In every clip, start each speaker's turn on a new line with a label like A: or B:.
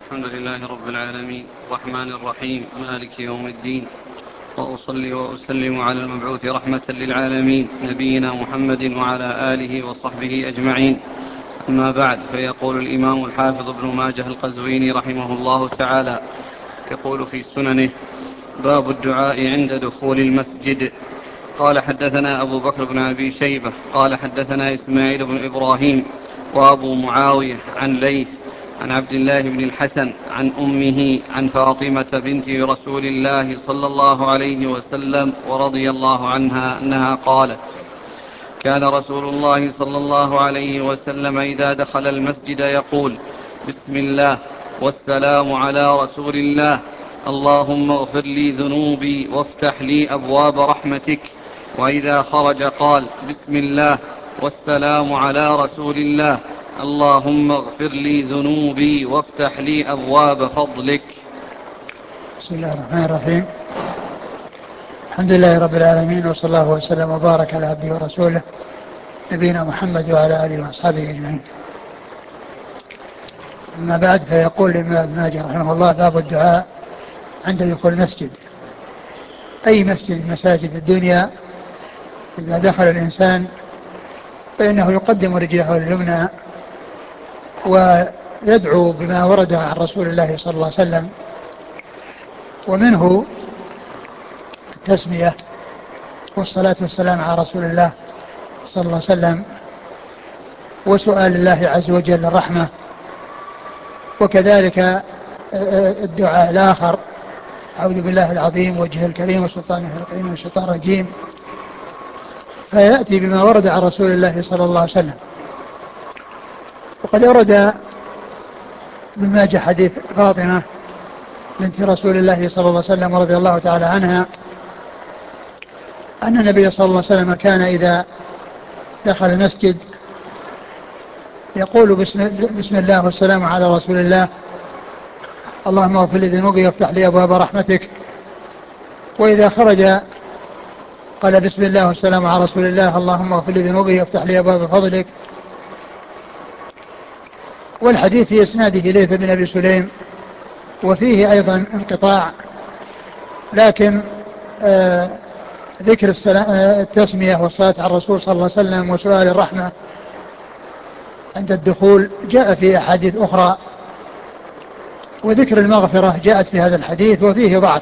A: الحمد لله رب العالمين الرحمن الرحيم مالك يوم الدين، وأصلي وأسلم على المبعوث رحمة للعالمين نبينا محمد وعلى آله وصحبه أجمعين. أما بعد، فيقول الإمام الحافظ ابن ماجه القزويني رحمه الله تعالى يقول في سننه: باب الدعاء عند دخول المسجد. قال: حدثنا أبو بكر بن أبي شيبة قال: حدثنا إسماعيل بن إبراهيم وأبو معاوية عن ليث عن عبد الله بن الحسن عن أمه عن فاطمة بنت رسول الله صلى الله عليه وسلم ورضي الله عنها أنها قالت: كان رسول الله صلى الله عليه وسلم إذا دخل المسجد يقول: بسم الله والسلام على رسول الله، اللهم اغفر لي ذنوبي وافتح لي أبواب رحمتك. وإذا خرج قال: بسم الله والسلام على رسول الله، اللهم اغفر لي ذنوبي وافتح لي أبواب فضلك.
B: بسم الله الرحمن الرحيم. الحمد لله رب العالمين، وصلى الله وسلم وبارك على عبده ورسوله نبينا محمد وعلى آله وأصحابه أجمعين. أما بعد، فيقول الإمام ابن ماجه رحمه الله: باب الدعاء عند دخول المسجد. أي مسجد من مساجد الدنيا إذا دخل الإنسان فإنه يقدم رجله اليمنى ويدعو بما ورد عن رسول الله صلى الله عليه وسلم، ومنه التسمية والصلاة والسلام على رسول الله صلى الله عليه وسلم، وسؤال الله عز وجل الرحمة، وكذلك الدعاء الآخر: أعوذ بالله العظيم وجهه الكريم وسلطانه القديم من الشيطان الرجيم. فيأتي بما ورد عن رسول الله صلى الله عليه وسلم. وقد ورد ابن ماجه حديث فاطمة بنت رسول الله صلى الله عليه وسلم رضي الله تعالى عنها أن النبي صلى الله عليه وسلم كان إذا دخل المسجد يقول: بسم الله والسلام على رسول الله، اللهم اغفر لي ذنوبي وافتح لي أبواب رحمتك. وإذا خرج قال: بسم الله والسلام على رسول الله، اللهم اغفر لي ذنوبي وافتح لي أبواب فضلك. والحديث في إسناده ليث بن أبي سليم، وفيه أيضا انقطاع، لكن ذكر التسمية والصلاة على الرسول صلى الله عليه وسلم وسؤال الرحمة عند الدخول جاء في أحاديث أخرى، وذكر المغفرة جاءت في هذا الحديث وفيه ضعف.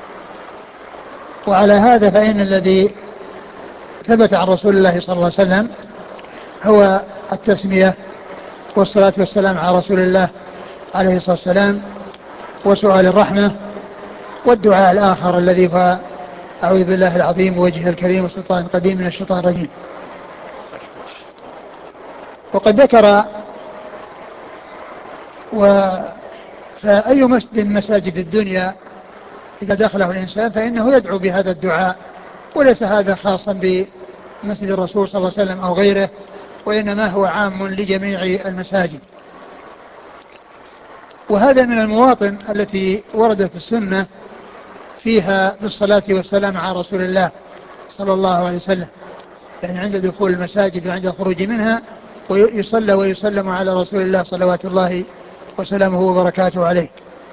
B: وعلى هذا فإن الذي ثبت عن رسول الله صلى الله عليه وسلم هو التسمية والصلاة والسلام على رسول الله عليه الصلاة والسلام وسؤال الرحمة، والدعاء الآخر الذي هو: أعوذ بالله العظيم ووجهه الكريم وسلطان القديم من الشيطان الرجيم. وقد ذكر فأي مسجد من مساجد الدنيا إذا دخله الإنسان فإنه يدعو بهذا الدعاء، وليس هذا خاصا بمسجد الرسول صلى الله عليه وسلم أو غيره، وإنما هو عام لجميع المساجد. وهذا من المواطن التي وردت السنة فيها بالصلاة والسلام على رسول الله صلى الله عليه وسلم، يعني عند دخول المساجد وعند الخروج منها، ويصلى ويسلم على رسول الله صلوات الله وسلامه وبركاته عليه.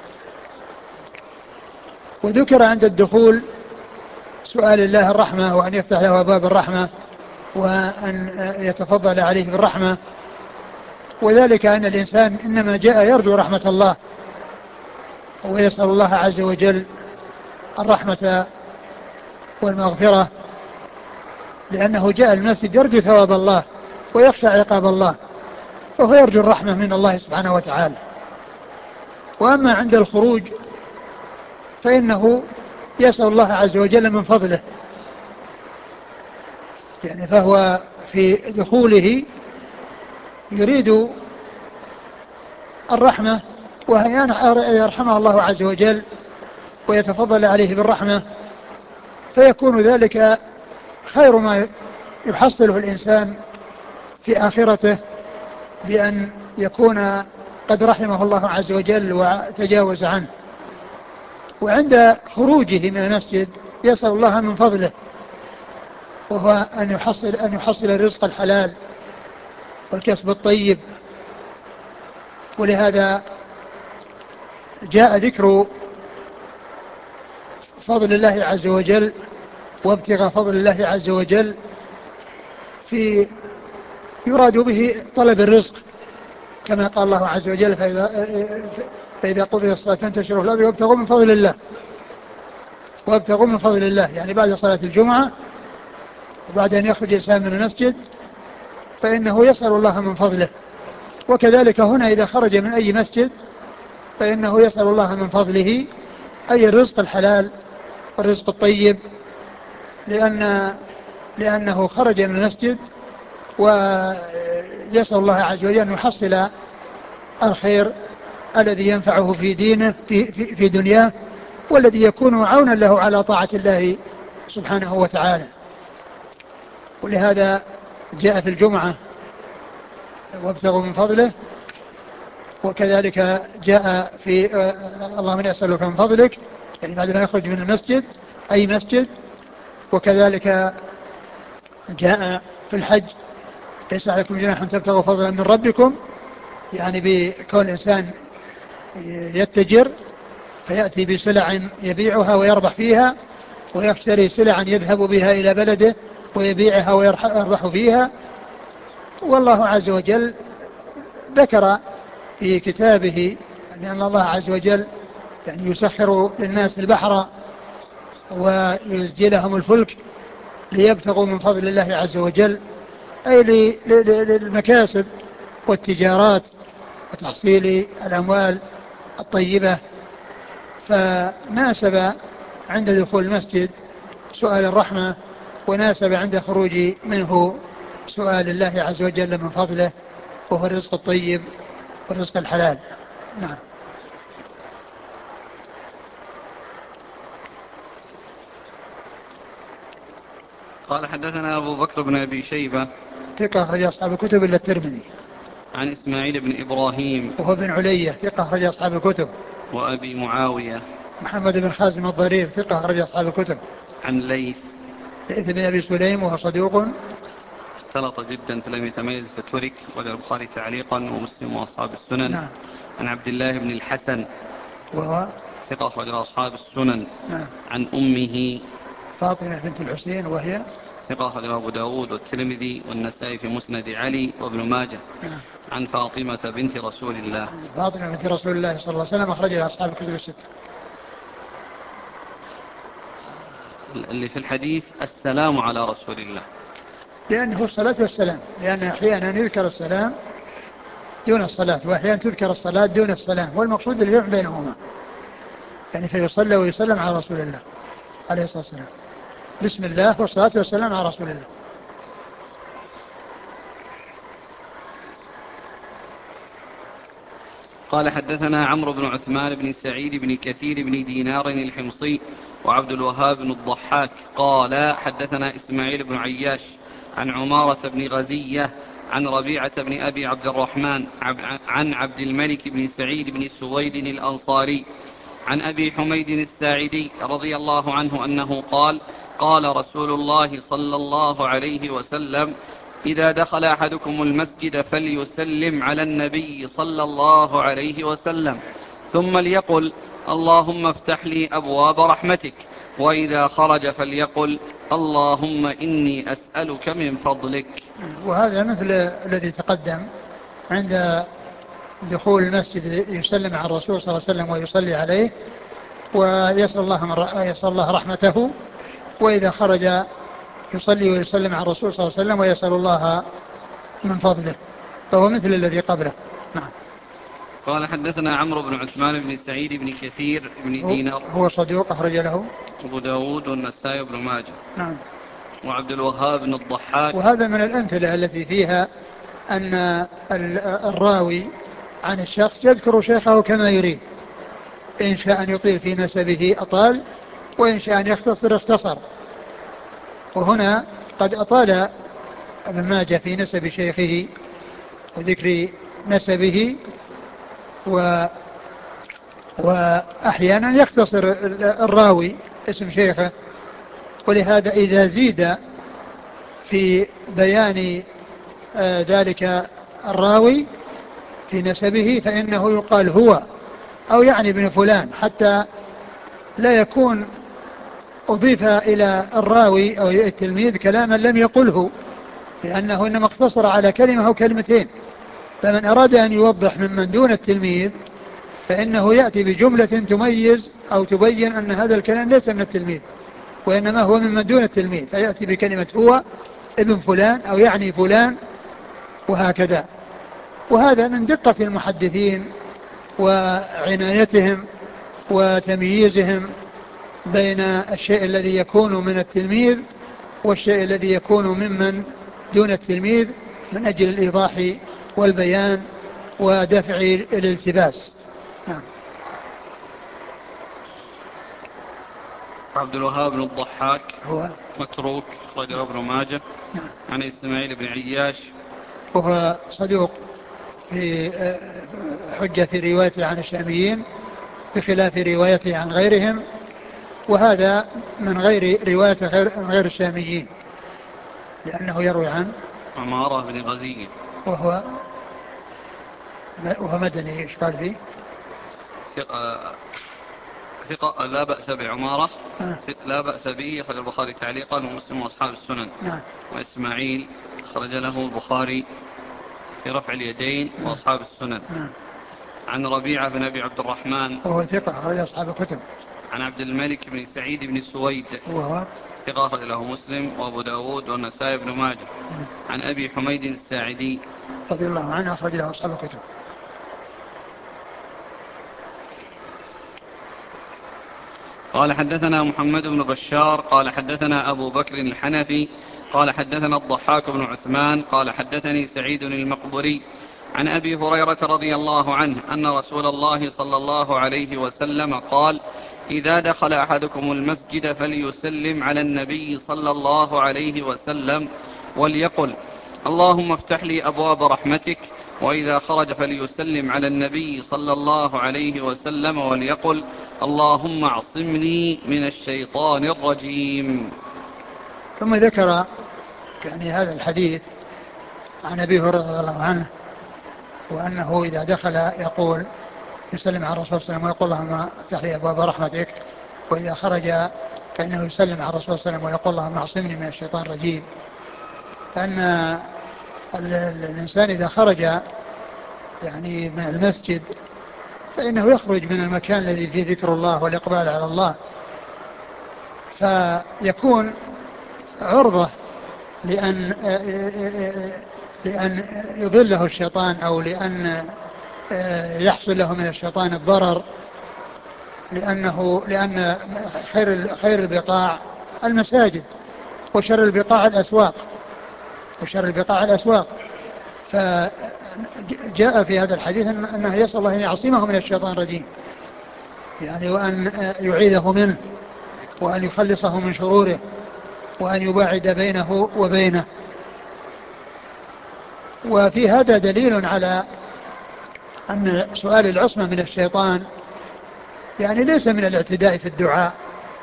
B: وذكر عند الدخول سؤال الله الرحمة، وأن يفتح له باب الرحمة، وأن يتفضل عليه بالرحمة، وذلك أن الإنسان إنما جاء يرجو رحمة الله ويسأل الله عز وجل الرحمة والمغفرة، لأنه جاء المسجد يرجو ثواب الله ويخشى عقاب الله، فهو يرجو الرحمة من الله سبحانه وتعالى. وأما عند الخروج فإنه يسأل الله عز وجل من فضله، يعني فهو في دخوله يريد الرحمة وأن يرحمه الله عز وجل ويتفضل عليه بالرحمة، فيكون ذلك خير ما يحصله الإنسان في آخرته، بأن يكون قد رحمه الله عز وجل وتجاوز عنه. وعند خروجه من المسجد يسأل الله من فضله، وهو أن يحصل الرزق الحلال والكسب الطيب. ولهذا جاء ذكر فضل الله عز وجل وابتغاء فضل الله عز وجل في يراد به طلب الرزق، كما قال الله عز وجل فإذا قضي الصلاة فانتشروا في الأرض وابتغوا من فضل الله، وابتغوا من فضل الله، يعني بعد صلاة الجمعة وبعد أن يخرج الإنسان من المسجد فإنه يسأل الله من فضله. وكذلك هنا إذا خرج من أي مسجد فإنه يسأل الله من فضله، أي الرزق الحلال والرزق الطيب، لأنه خرج من المسجد ويسأل الله عز وجل أن يحصل الخير الذي ينفعه في دينه في دنياه، والذي يكون عونا له على طاعة الله سبحانه وتعالى. ولهذا جاء في الجمعة وابتغوا من فضله، وكذلك جاء في اللهم إني أسألك من فضلك، يعني بعد ما يخرج من المسجد أي مسجد. وكذلك جاء في الحج ليس عليكم جناح تبتغوا فضلا من ربكم، يعني بكون الإنسان يتجر فيأتي بسلع يبيعها ويربح فيها، ويشتري سلعا يذهب بها إلى بلده ويبيعها ويربح فيها. والله عز وجل ذكر في كتابه أن الله عز وجل يعني يسخر للناس البحر ويزجي لهم الفلك ليبتغوا من فضل الله عز وجل، أي للمكاسب والتجارات وتحصيل الأموال الطيبة. فناسب عند دخول المسجد سؤال الرحمة، وناسب عند خروج منه سؤال الله عز وجل من فضله، وهو الرزق الطيب والرزق الحلال. نعم.
A: قال حدثنا أبو بكر بن أبي شيبة
B: ثقة أخرج أصحاب الكتب إلا الترمذي.
A: عن إسماعيل بن إبراهيم
B: وهو بن علية ثقة أخرج أصحاب الكتب.
A: وأبي معاوية
B: محمد بن خازم الضرير ثقة أخرج أصحاب الكتب.
A: عن ليث
B: بن أبي سليم وهو صدوق
A: اختلط جدا فلم يتميز فترك، وله البخاري تعليقا ومسلم وأصحاب السنن.
B: نعم.
A: عن عبد الله بن الحسن
B: وهو
A: ثقة أخرج أصحاب السنن.
B: نعم.
A: عن أمه
B: فاطمة بنت الحسين وهي
A: ثقة أخرج أبو داود والترمذي والنسائي في مسند علي وابن ماجه.
B: نعم.
A: عن فاطمة بنت رسول الله.
B: فاطمة بنت رسول الله صلى الله عليه وسلم أخرج لها أصحاب الكتب الستة.
A: اللي في الحديث السلام على رسول الله،
B: لأنه الصلاة والسلام، لأن أحيانا يذكر السلام دون الصلاة، وأحيانا تذكر الصلاة دون السلام، والمقصود الجمع بينهما، يعني فيصلى ويسلم على رسول الله عليه الصلاة والسلام، بسم الله والصلاة والسلام على رسول الله.
A: قال حدثنا عمرو بن عثمان بن سعيد بن كثير بن دينار الحمصي وعبد الوهاب بن الضحاك قال حدثنا إسماعيل بن عياش عن عمارة بن غزية عن ربيعة بن أبي عبد الرحمن عن عبد الملك بن سعيد بن سويد الأنصاري عن أبي حميد الساعدي رضي الله عنه أنه قال قال رسول الله صلى الله عليه وسلم إذا دخل أحدكم المسجد فليسلم على النبي صلى الله عليه وسلم ثم ليقل اللهم افتح لي أبواب رحمتك، وإذا خرج فليقل اللهم إني أسألك من فضلك.
B: وهذا مثل الذي تقدم عند دخول المسجد يسلم على الرسول صلى الله عليه وسلم ويصلي عليه ويسأل الله رحمته، وإذا خرج يصلي ويسلم على الرسول صلى الله عليه وسلم ويسأل الله من فضله، فهو مثل الذي قبله. نعم.
A: قال حدثنا عمرو بن عثمان بن سعيد بن كثير بن دينار
B: هو صدوق أخرج له
A: أبو داود والنسائي بن ماجه.
B: نعم.
A: وعبد الوهاب بن الضحاك.
B: وهذا من الأمثلة التي فيها أن الراوي عن الشخص يذكر شيخه كما يريد، إن شاء أن يطيل في نسبه أطال، وإن شاء أن يختصر اختصر. وهنا قد أطال ابن ماجه في نسب شيخه وذكر نسبه، وأحيانا يختصر الراوي اسم شيخه، ولهذا إذا زيد في بيان ذلك الراوي في نسبه فإنه يقال هو، أو يعني ابن فلان، حتى لا يكون أضيف إلى الراوي أو التلميذ كلاما لم يقله، لأنه إنما اقتصر على كلمة أو كلمتين. فمن أراد أن يوضح ممن دون التلميذ فإنه يأتي بجملة تميز أو تبين أن هذا الكلام ليس من التلميذ وإنما هو ممن دون التلميذ، فيأتي بكلمة هو ابن فلان أو يعني فلان وهكذا. وهذا من دقة المحدثين وعنايتهم وتمييزهم بين الشيء الذي يكون من التلميذ والشيء الذي يكون ممن دون التلميذ، من أجل الإيضاح والبيان ودفع الالتباس. نعم.
A: عبد الوهاب بن الضحاك
B: هو
A: متروك، أخرجه ابن ماجه.
B: نعم.
A: عن إسماعيل بن عياش
B: وهو صدوق في حجة في روايته عن الشاميين بخلاف روايته عن غيرهم، وهذا من غير روايته غير الشاميين، لأنه يروي عن
A: عمارة بن غزية
B: وهو مدني. ايش قال فيه؟
A: ثقة لا بأس بعمارة،
B: آه.
A: لا بأس به، أخرج البخاري تعليقا ومسلم وأصحاب السنن.
B: نعم.
A: وإسماعيل أخرج له البخاري في رفع اليدين وأصحاب السنن. عن ربيعة بن أبي عبد الرحمن
B: وهو ثقة أخرج أصحاب الكتب.
A: عن عبد الملك بن سعيد بن سويد
B: وهو
A: ثقة أخرج له مسلم وأبو داود والنسائي بن ماجه. عن أبي حميد الساعدي
B: رضي الله عنه أخرج له أصحاب الكتب.
A: قال حدثنا محمد بن بشار قال حدثنا أبو بكر الحنفي قال حدثنا الضحاك بن عثمان قال حدثني سعيد المقبري عن أبي هريرة رضي الله عنه أن رسول الله صلى الله عليه وسلم قال: إذا دخل أحدكم المسجد فليسلم على النبي صلى الله عليه وسلم وليقل: اللهم افتح لي أبواب رحمتك. وإذا خرج فليسلم على النبي صلى الله عليه وسلم وليقل: اللهم اعصمني من الشيطان الرجيم.
B: ثم ذكر يعني هذا الحديث عن أبي هريرة رضي الله عنه، وأنه إذا دخل يقول يسلم على الرسول صلى الله عليه وسلم ويقول: اللهم افتح لي أبواب رحمتك. وإذا خرج فإنه يسلم على الرسول صلى الله عليه وسلم ويقول: اللهم اعصمني من الشيطان الرجيم. لأن الإنسان إذا خرج يعني من المسجد فإنه يخرج من المكان الذي فيه ذكر الله والإقبال على الله، فيكون عرضة لأن يضله الشيطان أو لأن يحصل له من الشيطان الضرر، لأن خير البقاع المساجد وشر البقاع الأسواق. فجاء في هذا الحديث أنه يسأل الله أن يعصمه من الشيطان الرجيم، يعني وأن يعيذه منه وأن يخلصه من شروره وأن يباعد بينه وبينه. وفي هذا دليل على أن سؤال العصمة من الشيطان يعني ليس من الاعتداء في الدعاء.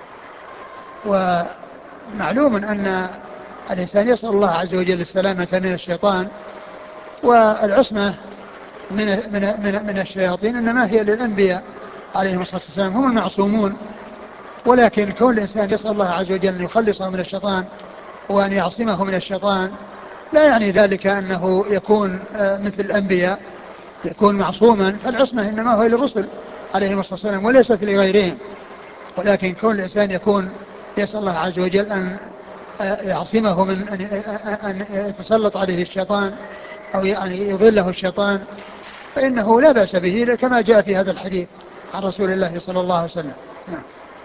B: ومعلوم أن الإنسان يسأل الله عز وجل السلامة من الشيطان، والعصمة من الشياطين إنما هي للأنبياء عليهم الصلاة والسلام، هم المعصومون. ولكن كون الإنسان يسأل الله عز وجل أن يخلصه من الشيطان وأن يعصمه من الشيطان لا يعني ذلك أنه يكون مثل الأنبياء يكون معصوما، فالعصمة إنما هي للرسل عليهم الصلاة والسلام وليست لغيرهم. ولكن كون الإنسان يكون يسأل الله عز وجل أن يعصمه من أن يتسلط عليه الشيطان أو يعني يضله الشيطان، فإنه لا بأس به كما جاء في هذا الحديث عن رسول الله صلى الله عليه وسلم. نعم.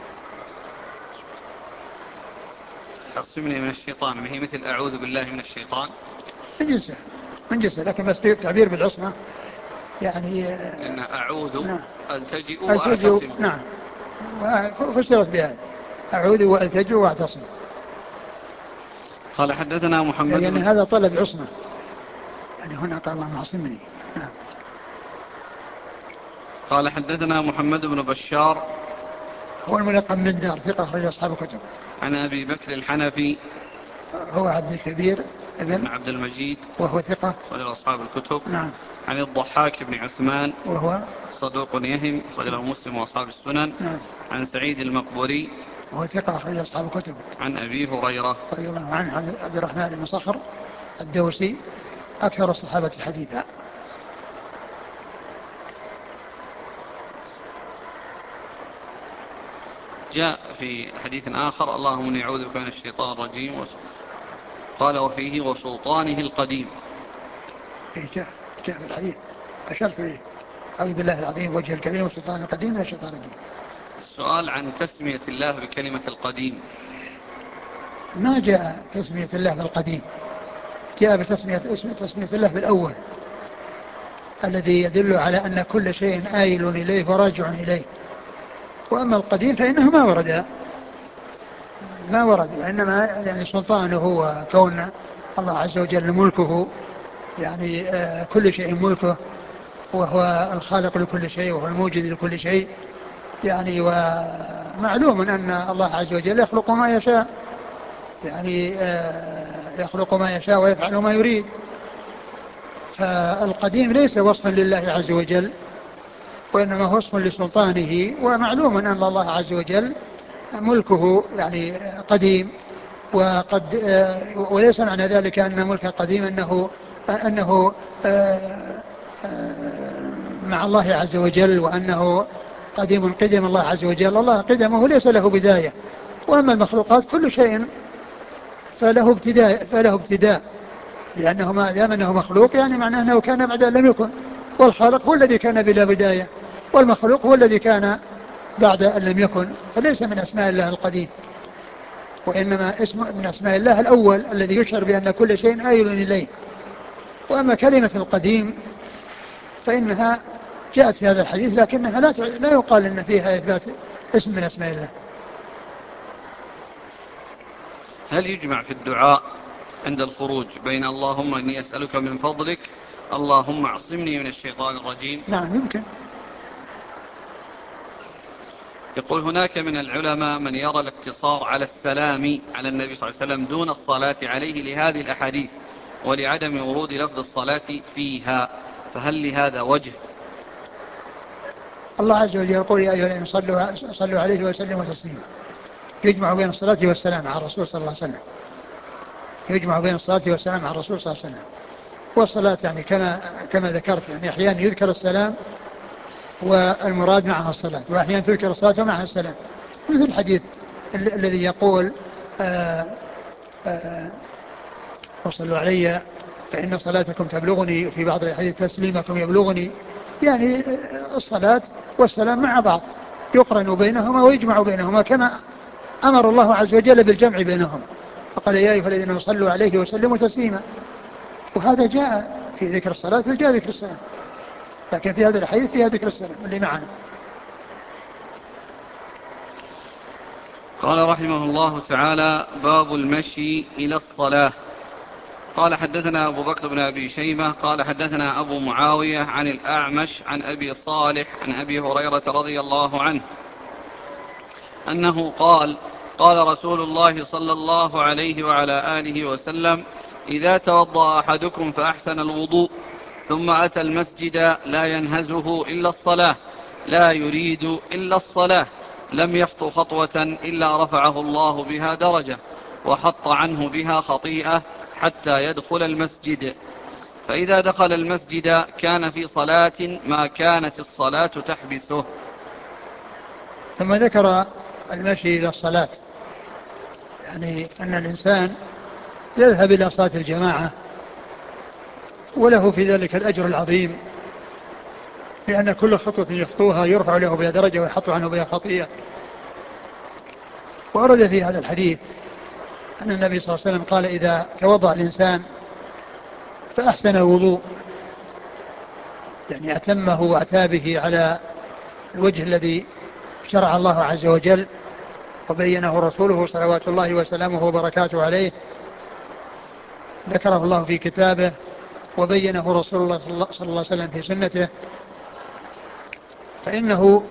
A: عصمني من الشيطان ما هي مثل أعوذ بالله من الشيطان؟
B: من جنسه لكن بس تعبير بالعصمة يعني
A: إن أعوذ
B: نعم.
A: ألتجئ
B: ألتجئ
A: وأعتصم.
B: نعم، فسرت بهذا أعوذ وألتجئ وأعتصم.
A: قال حدثنا محمد
B: يعني
A: بن
B: هذا طلب عصمة، يعني هنا قال اللهم اعصمني. نعم.
A: قال حدثنا محمد بن بشار
B: هو الملقب من دار ثقة أخرج أصحاب الكتب.
A: عن أبي بكر الحنفي
B: هو عبد الكبير
A: ابن
B: ابن
A: عبد المجيد
B: وهو ثقة.
A: أخرج أصحاب الكتب.
B: نعم.
A: عن الضحاك بن عثمان
B: وهو
A: صدوق يهم، أخرجه مسلم وأصحاب السنن.
B: نعم.
A: عن سعيد المقبوري
B: وهو ثقة أخرج أصحاب الكتب.
A: عن أبي هريرة
B: رضي الله عنه عبد الرحمن بن صخر الدوسي أكثر الصحابة حديثا.
A: جاء في حديث آخر: اللهم إني أعوذ بك من الشيطان الرجيم، قال وفيه وسلطانه القديم.
B: جاء في الحديث أشرت إليه: أعوذ بالله العظيم وجه الكريم وسلطان القديم من الشيطان الرجيم.
A: السؤال عن تسمية الله بكلمة القديم.
B: ما جاء تسمية الله بالقديم، جاء بتسمية الله بالأول الذي يدل على أن كل شيء آيل إليه وراجع إليه. وأما القديم فإنه ما ورد، وإنما يعني سلطانه وكون الله عز وجل ملكه، يعني كل شيء ملكه، وهو الخالق لكل شيء وهو الموجد لكل شيء. يعني ومعلوم أن الله عز وجل يخلق ما يشاء، يعني يخلق ما يشاء ويفعل ما يريد. فالقديم ليس وصفا لله عز وجل، وإنما هو وصف لسلطانه. ومعلوم أن الله عز وجل ملكه يعني قديم، وقد وليس معنى ذلك أن ملك قديم أنه مع الله عز وجل، وأنه قدم الله عز وجل. الله قدمه ليس له بداية. وأما المخلوقات كل شيء فله ابتداء، لأنه ما دام أنه مخلوق يعني معناه أنه كان بعد أن لم يكن. والخالق هو الذي كان بلا بداية، والمخلوق هو الذي كان بعد أن لم يكن. فليس من أسماء الله القديم، وإنما اسم من أسماء الله الأول الذي يشعر بأن كل شيء آيل إليه. وأما كلمة القديم فإنها جاءت في هذا الحديث، لكنها لا يقال أن فيها إثبات اسم من أسماء الله.
A: هل يجمع في الدعاء عند الخروج بين اللهم إني أسألك من فضلك، اللهم اعصمني من الشيطان الرجيم؟
B: نعم يمكن.
A: يقول: هناك من العلماء من يرى الاقتصار على السلام على النبي صلى الله عليه وسلم دون الصلاة عليه لهذه الأحاديث ولعدم ورود لفظ الصلاة فيها، فهل لهذا وجه؟
B: الله عز وجل يقول: يا أيها الذين صلوا عليه وسلموا تسليما. يجمع بين الصلاة والسلام على الرسول صلى الله عليه وسلم، يجمع بين الصلاة والسلام على الرسول صلى الله عليه وسلم. والصلاة يعني كما ذكرت، يعني أحيانا يذكر السلام والمراد معها الصلاة، وأحيانا تذكر الصلاة ومعها السلام، مثل الحديث الذي يقول وصلوا علي فإن صلاتكم تبلغني، في بعض الحديث تسليمكم يبلغني. يعني الصلاة والسلام مع بعض يقرن بينهما ويجمع بينهما، كما أمر الله عز وجل بالجمع بينهما، فقال: يا أيها الذين صلوا عليه وسلموا تسليما. وهذا جاء في ذكر الصلاة وجاء ذكر السلام، لكن في هذا الحديث فيها ذكر السلام اللي معنا.
A: قال رحمه الله تعالى: باب المشي إلى الصلاة. قال: حدثنا أبو بكر بن أبي شيبة قال حدثنا أبو معاوية عن الأعمش عن أبي صالح عن أبي هريرة رضي الله عنه أنه قال: قال رسول الله صلى الله عليه وعلى آله وسلم: إذا توضأ أحدكم فأحسن الوضوء ثم أتى المسجد لا ينهزه إلا الصلاة، لا يريد إلا الصلاة، لم يخطو خطوة إلا رفعه الله بها درجة وحط عنه بها خطيئة حتى يدخل المسجد، فإذا دخل المسجد كان في صلاة ما كانت الصلاة تحبسه.
B: ثم ذكر المشي إلى الصلاة، يعني أن الإنسان يذهب إلى صلاة الجماعة وله في ذلك الأجر العظيم، لأن كل خطوة يخطوها يرفع له بها درجة ويحط عنه بها خطيئة. وأرد في هذا الحديث أن النبي صلى الله عليه وسلم قال: إذا توضأ الإنسان فأحسن الوضوء، يعني أتمه وأتى به على الوجه الذي شرع الله عز وجل وبينه رسوله صلوات الله وسلامه وبركاته عليه، ذكره الله في كتابه وبينه رسول الله صلى الله عليه وسلم في سنته. فإنه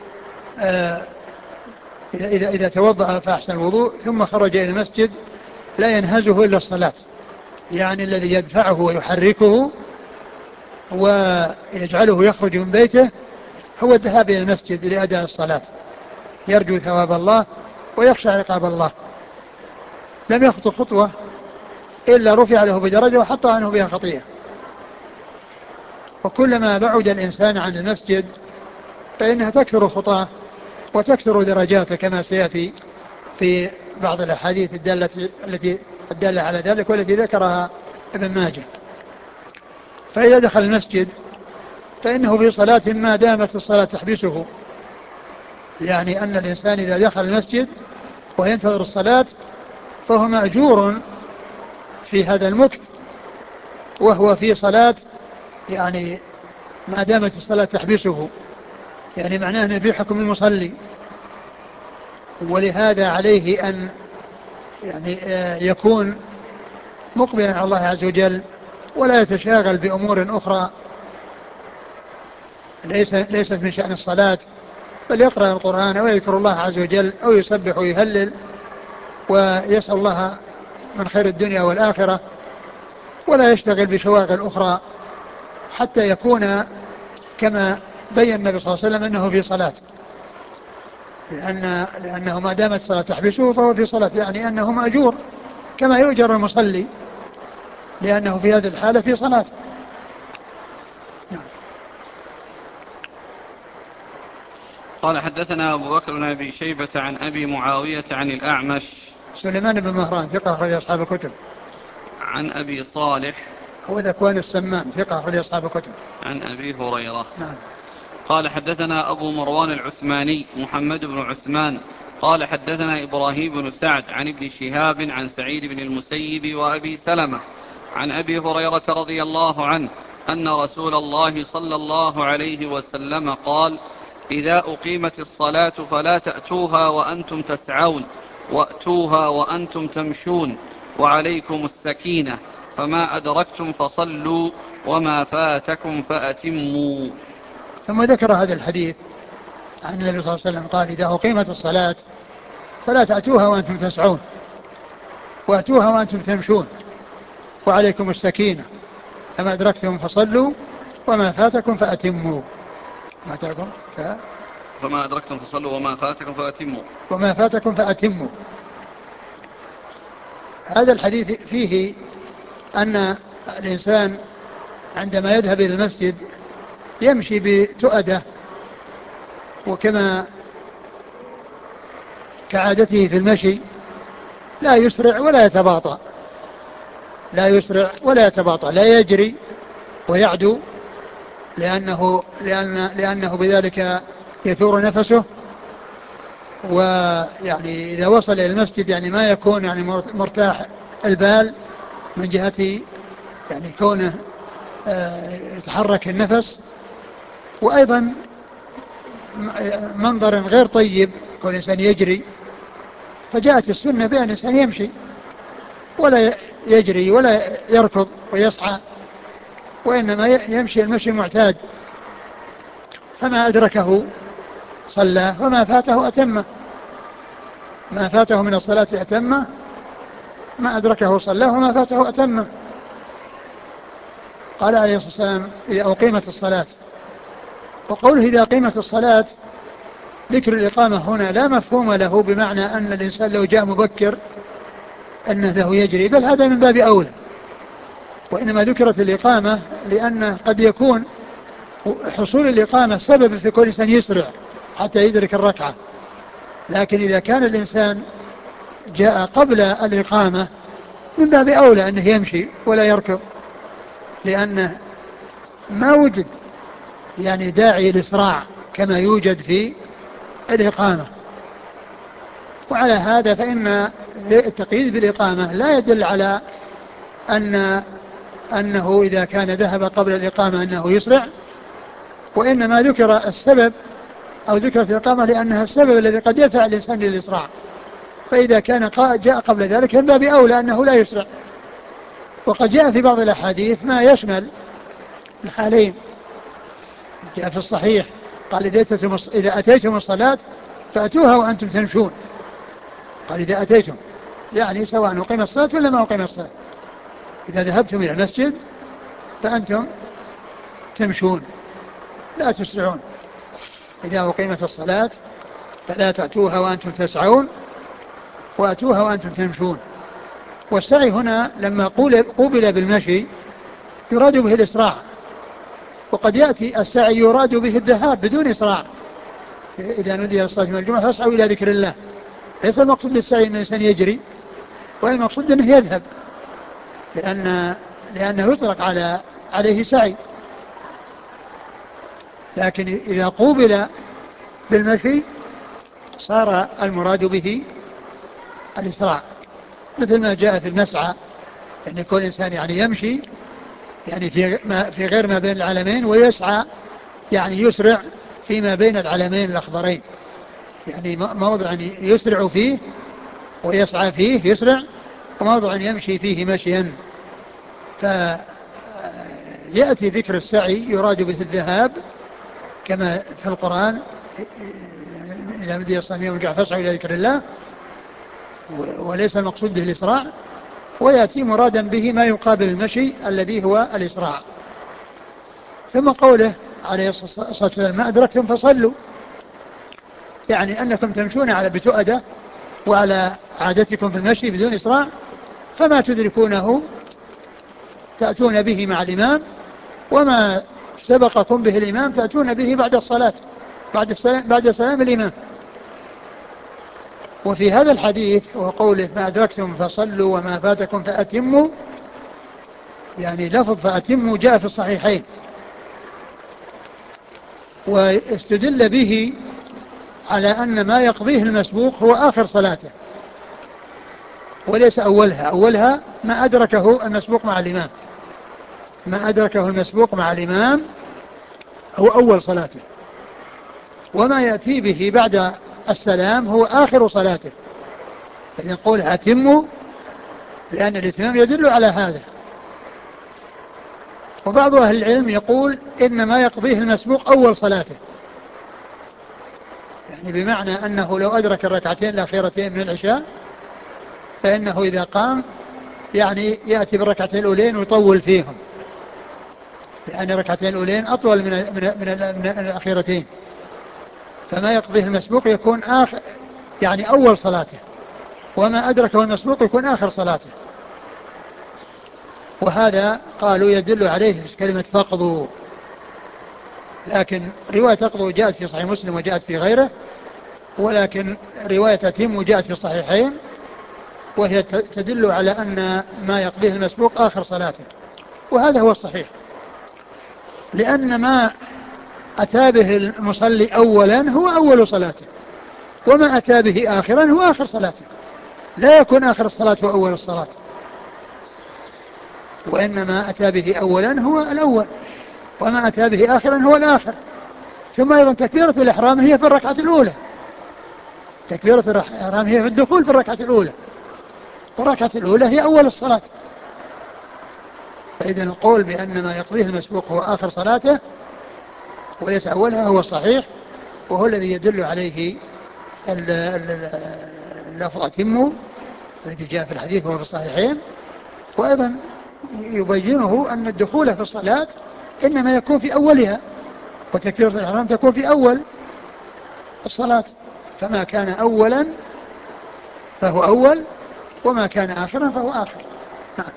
B: إذا توضأ فأحسن الوضوء ثم خرج إلى المسجد لا ينهزه إلا الصلاة، يعني الذي يدفعه ويحركه ويجعله يخرج من بيته هو الذهاب إلى المسجد لأداء الصلاة، يرجو ثواب الله ويخشى عقاب الله. لم يخطو خطوة إلا رفع له بدرجة وحط عنه بها خطيئة. وكلما بعد الإنسان عن المسجد فإنها تكثر خطاه وتكثر درجاته، كما سيأتي في بعض الأحاديث التي الدالة على ذلك والتي ذكرها ابن ماجه. فإذا دخل المسجد فإنه في صلاة ما دامت الصلاة تحبسه، يعني أن الإنسان إذا دخل المسجد وينتظر الصلاة فهو مأجور في هذا المكث وهو في صلاة، يعني ما دامت الصلاة تحبسه، يعني معناه أنه في حكم المصلي. ولهذا عليه أن يعني يكون مقبلا على الله عز وجل ولا يتشاغل بأمور أخرى ليست من شأن الصلاة، بل يقرأ القرآن ويذكر الله عز وجل أو يسبح ويهلل ويسأل الله من خير الدنيا والآخرة، ولا يشتغل بشواغل أخرى حتى يكون كما بين النبي صلى الله عليه وسلم أنه في صلاة، لأنه ما دامت الصلاة تحبسه فهو في صلاة، يعني أنه مأجور كما يؤجر المصلي لأنه في هذه الحالة في صلاة.
A: قال حدثنا أبو بكر بن أبي شيبة عن أبي معاوية عن الأعمش
B: سليمان بن مهران ثقة أخرج أصحاب الكتب.
A: عن أبي صالح
B: هو ذكوان السمان ثقة أخرج أصحاب الكتب.
A: عن أبي هريرة.
B: نعم.
A: قال حدثنا أبو مروان العثماني محمد بن عثمان قال حدثنا إبراهيم بن سعد عن ابن شهاب عن سعيد بن المسيب وأبي سلمة عن أبي هريرة رضي الله عنه أن رسول الله صلى الله عليه وسلم قال: إذا أقيمت الصلاة فلا تأتوها وأنتم تسعون، وأتوها وأنتم تمشون، وعليكم السكينة، فما أدركتم فصلوا وما فاتكم فأتموا.
B: ثم ذكر هذا الحديث عن النبي صلى الله عليه وسلم قال: إذا أقيمت الصلاة فلا تأتوها وأنتم تسعون، وأتوها وأنتم تمشون، وعليكم السكينة، فما أدركتم فصلوا وما فاتكم فأتموا.
A: فما أدركتم فصلوا وما فاتكم فأتموا.
B: وما فاتكم فأتموا. هذا الحديث فيه أن الإنسان عندما يذهب إلى المسجد يمشي بتؤدة، وكما كعادته في المشي لا يسرع ولا يتباطأ، لا يجري ويعدو، لأنه بذلك يثور نفسه. ويعني إذا وصل إلى المسجد يعني ما يكون يعني مرتاح البال من جهة يعني كونه يتحرك النفس، وأيضا منظر غير طيب كون الإنسان يجري. فجاءت السنة بأن الإنسان يمشي ولا يجري ولا يركض ويسعى، وإنما يمشي المشي المعتاد، فما أدركه صلى وما فاته أتمه، ما فاته من الصلاة أتمه، ما أدركه صلى وما فاته أتمه. قال عليه الصلاة والسلام: إذا أقيمت الصلاة. وقوله إذا أقيمت الصلاة ذكر الإقامة هنا لا مفهوم له بمعنى أن الإنسان لو جاء مبكر أنه له يجري، بل هذا من باب أولى، وإنما ذكرت الإقامة لأن قد يكون حصول الإقامة سبب في كل إنسان يسرع حتى يدرك الركعة، لكن إذا كان الإنسان جاء قبل الإقامة من باب أولى أنه يمشي ولا يركض، لأنه ما وجد يعني داعي الإسراع كما يوجد في الإقامة. وعلى هذا فإن التقييد بالإقامة لا يدل على أنه إذا كان ذهب قبل الإقامة أنه يسرع، وإنما ذكر السبب أو ذكرت الإقامة لأنها السبب الذي قد يدفع الإنسان للإسراع، فإذا كان جاء قبل ذلك من باب أولى أنه لا يسرع. وقد جاء في بعض الأحاديث ما يشمل الحالين، جاء في الصحيح قال: إذا أتيتم الصلاة فأتوها وأنتم تمشون. قال: إذا أتيتم، يعني سواء أقيم الصلاة ولا ما أقيم الصلاة، إذا ذهبتم إلى المسجد فأنتم تمشون لا تسرعون. إذا أقيمت الصلاة فلا تأتوها وأنتم تسعون وأتوها وأنتم تمشون. والسعي هنا لما قوبل بالمشي يراد به الإسراع، وقد يأتي السعي يراد به الذهاب بدون إسراع. إذا نودي للصلاة من الجمعة فاسعوا إلى ذكر الله، ليس المقصود للسعي أن الإنسان يجري، والمقصود أنه يذهب، لأنه يطلق عليه سعي. لكن إذا قوبل بالمشي صار المراد به الإسراع، مثل ما جاء في المسعى، يعني كل إنسان يعني يمشي يعني في غير ما بين العلمين، ويسعى يعني يسرع فيما بين العلمين الأخضرين، يعني موضع يسرع فيه ويسعى فيه يسرع، وموضع يمشي فيه مشيا. فيأتي ذكر السعي يراد به الذهاب كما في القرآن إذا نودي للصلاة من يوم الجمعة فاسعوا إلى ذكر الله، وليس المقصود به الإسراع. ويأتي مرادا به ما يقابل المشي الذي هو الإسراع. ثم قوله عليه الصلاة والسلام ما أدركتم فصلوا، يعني أنكم تمشون على بتؤدة وعلى عادتكم في المشي بدون إسراع، فما تدركونه تأتون به مع الإمام، وما سبقكم به الإمام تأتون به بعد الصلاة بعد سلام الإمام. وفي هذا الحديث وقوله ما أدركتم فصلوا وما فاتكم فأتموا، يعني لفظ فأتموا جاء في الصحيحين، واستدل به على أن ما يقضيه المسبوق هو آخر صلاته وليس أولها ما أدركه المسبوق مع الإمام، ما أدركه المسبوق مع الإمام هو أول صلاته، وما يأتي به بعد السلام هو آخر صلاته. إذن نقول أتموا لأن الإتمام يدل على هذا. وبعض أهل العلم يقول إن ما يقضيه المسبوق أول صلاته، يعني بمعنى أنه لو أدرك الركعتين الأخيرتين من العشاء فإنه إذا قام يعني يأتي بالركعتين الأولين ويطول فيهم، لأن الركعتين الأولين أطول من الأخيرتين، فما يقضيه المسبوق يكون يعني أول صلاته، وما أدركه المسبوق يكون آخر صلاته. وهذا قالوا يدل عليه كلمة فقضوا، لكن رواية أقضوا جاءت في صحيح مسلم وجاءت في غيره، ولكن رواية أتم جاءت في الصحيحين، وهي تدل على أن ما يقضيه المسبوق آخر صلاته، وهذا هو الصحيح، لأن ما أتى به المصلي أولا هو أول صلاته، وما أتى به آخرا هو آخر صلاته، لا يكون آخر الصلاة هو أول الصلاة، وإنما أتى به أولا هو الأول، وما أتى به آخرا هو الآخر. ثم أيضا تكبيرة الإحرام هي في الركعة الأولى، تكبيرة الإحرام هي في الدخول في الركعة الأولى، والركعة الأولى هي أول الصلاة. فإذا القول بأن ما يقضيه المسبوق هو آخر صلاته وليس أولها هو الصحيح، وهو الذي يدل عليه اللفظ أتموا الذي جاء في الحديث وهو في الصحيحين. وأيضا يبينه أن الدخول في الصلاة إنما يكون في أولها، وتكبيرة الإحرام تكون في أول الصلاة، فما كان أولا فهو أول، وما كان آخرا فهو آخر. نعم.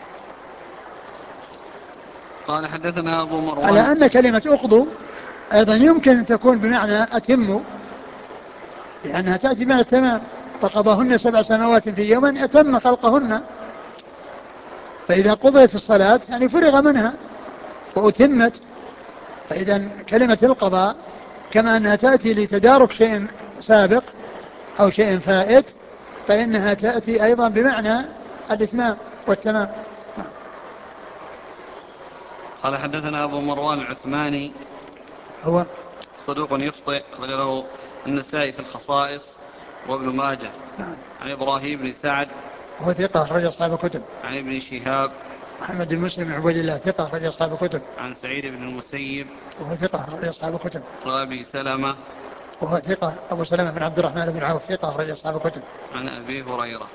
A: قال حدثنا أبو مروان.
B: على أن كلمة أقضوا أيضا يمكن أن تكون بمعنى أتموا، لأنها تأتي بمعنى التمام، فقضاهن 7 سنوات في يوم أتم خلقهن، فإذا قضيت الصلاة يعني فرغ منها وأتمت. فإذا كلمة القضاء كما أنها تأتي لتدارك شيء سابق أو شيء فائت، فإنها تأتي أيضا بمعنى الإتمام والتمام.
A: قال حدثنا أبو مروان العثماني
B: هو
A: صدوق يخطئ، أخرج له النسائي في الخصائص وابن ماجه. عن إبراهيم بن سعد
B: هو ثقة أخرج أصحاب الكتب.
A: عن ابن شهاب
B: محمد بن مسلم بن عبيد الله ثقة أخرج أصحاب الكتب.
A: عن سعيد بن المسيب
B: وهو ثقة أخرج أصحاب الكتب.
A: وأبي سلمة
B: وهو ثقة أبو سلمة بن عبد الرحمن بن عوف ثقة أخرج أصحاب الكتب.
A: عن أبي هريرة.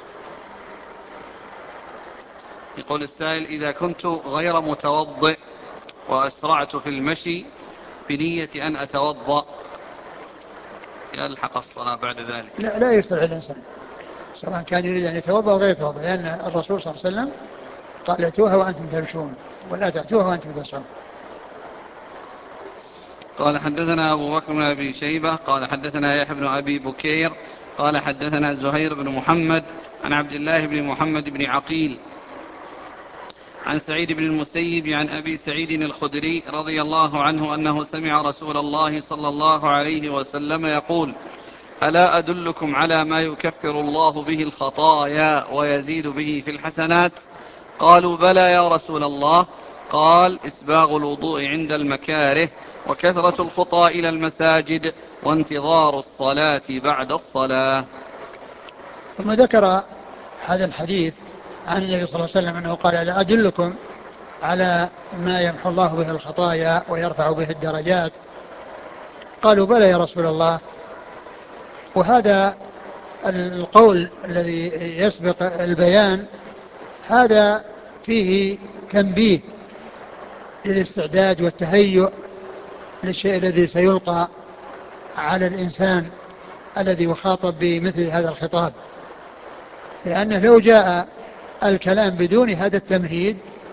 B: نعم.
A: يقول السائل إذا كنت غير متوضئ وأسرعت في المشي بنية أن أتوضأ يلحق الصلاة بعد ذلك.
B: لا يسرع الإنسان سواء كان يريد أن يتوضأ أو غير يتوضأ، لأن الرسول صلى الله عليه وسلم قال ائتوها وأنتم تمشون ولا تأتوها وأنتم تسعون.
A: قال حدثنا أبو بكر بن أبي شيبة قال حدثنا يحيى بن أبي بكير قال حدثنا زهير بن محمد عن عبد الله بن محمد بن عقيل عن سعيد بن المسيب عن أبي سعيد الخدري رضي الله عنه أنه سمع رسول الله صلى الله عليه وسلم يقول: ألا أدلكم على ما يكفر الله به الخطايا ويزيد به في الحسنات؟ قالوا: بلى يا رسول الله. قال: إسباغ الوضوء عند المكاره، وكثرة الخطى إلى المساجد، وانتظار الصلاة بعد الصلاة.
B: ثم ذكر هذا الحديث عن النبي صلى الله عليه وسلم أنه قال: ألا أدلكم على ما يمحو الله به الخطايا ويرفع به الدرجات؟ قالوا: بلى يا رسول الله. وهذا القول الذي يسبق البيان هذا فيه تنبيه للاستعداد والتهيؤ للشيء الذي سيلقى على الإنسان الذي يخاطب بمثل هذا الخطاب، لأنه لو جاء الكلام بدون هذا التمهيد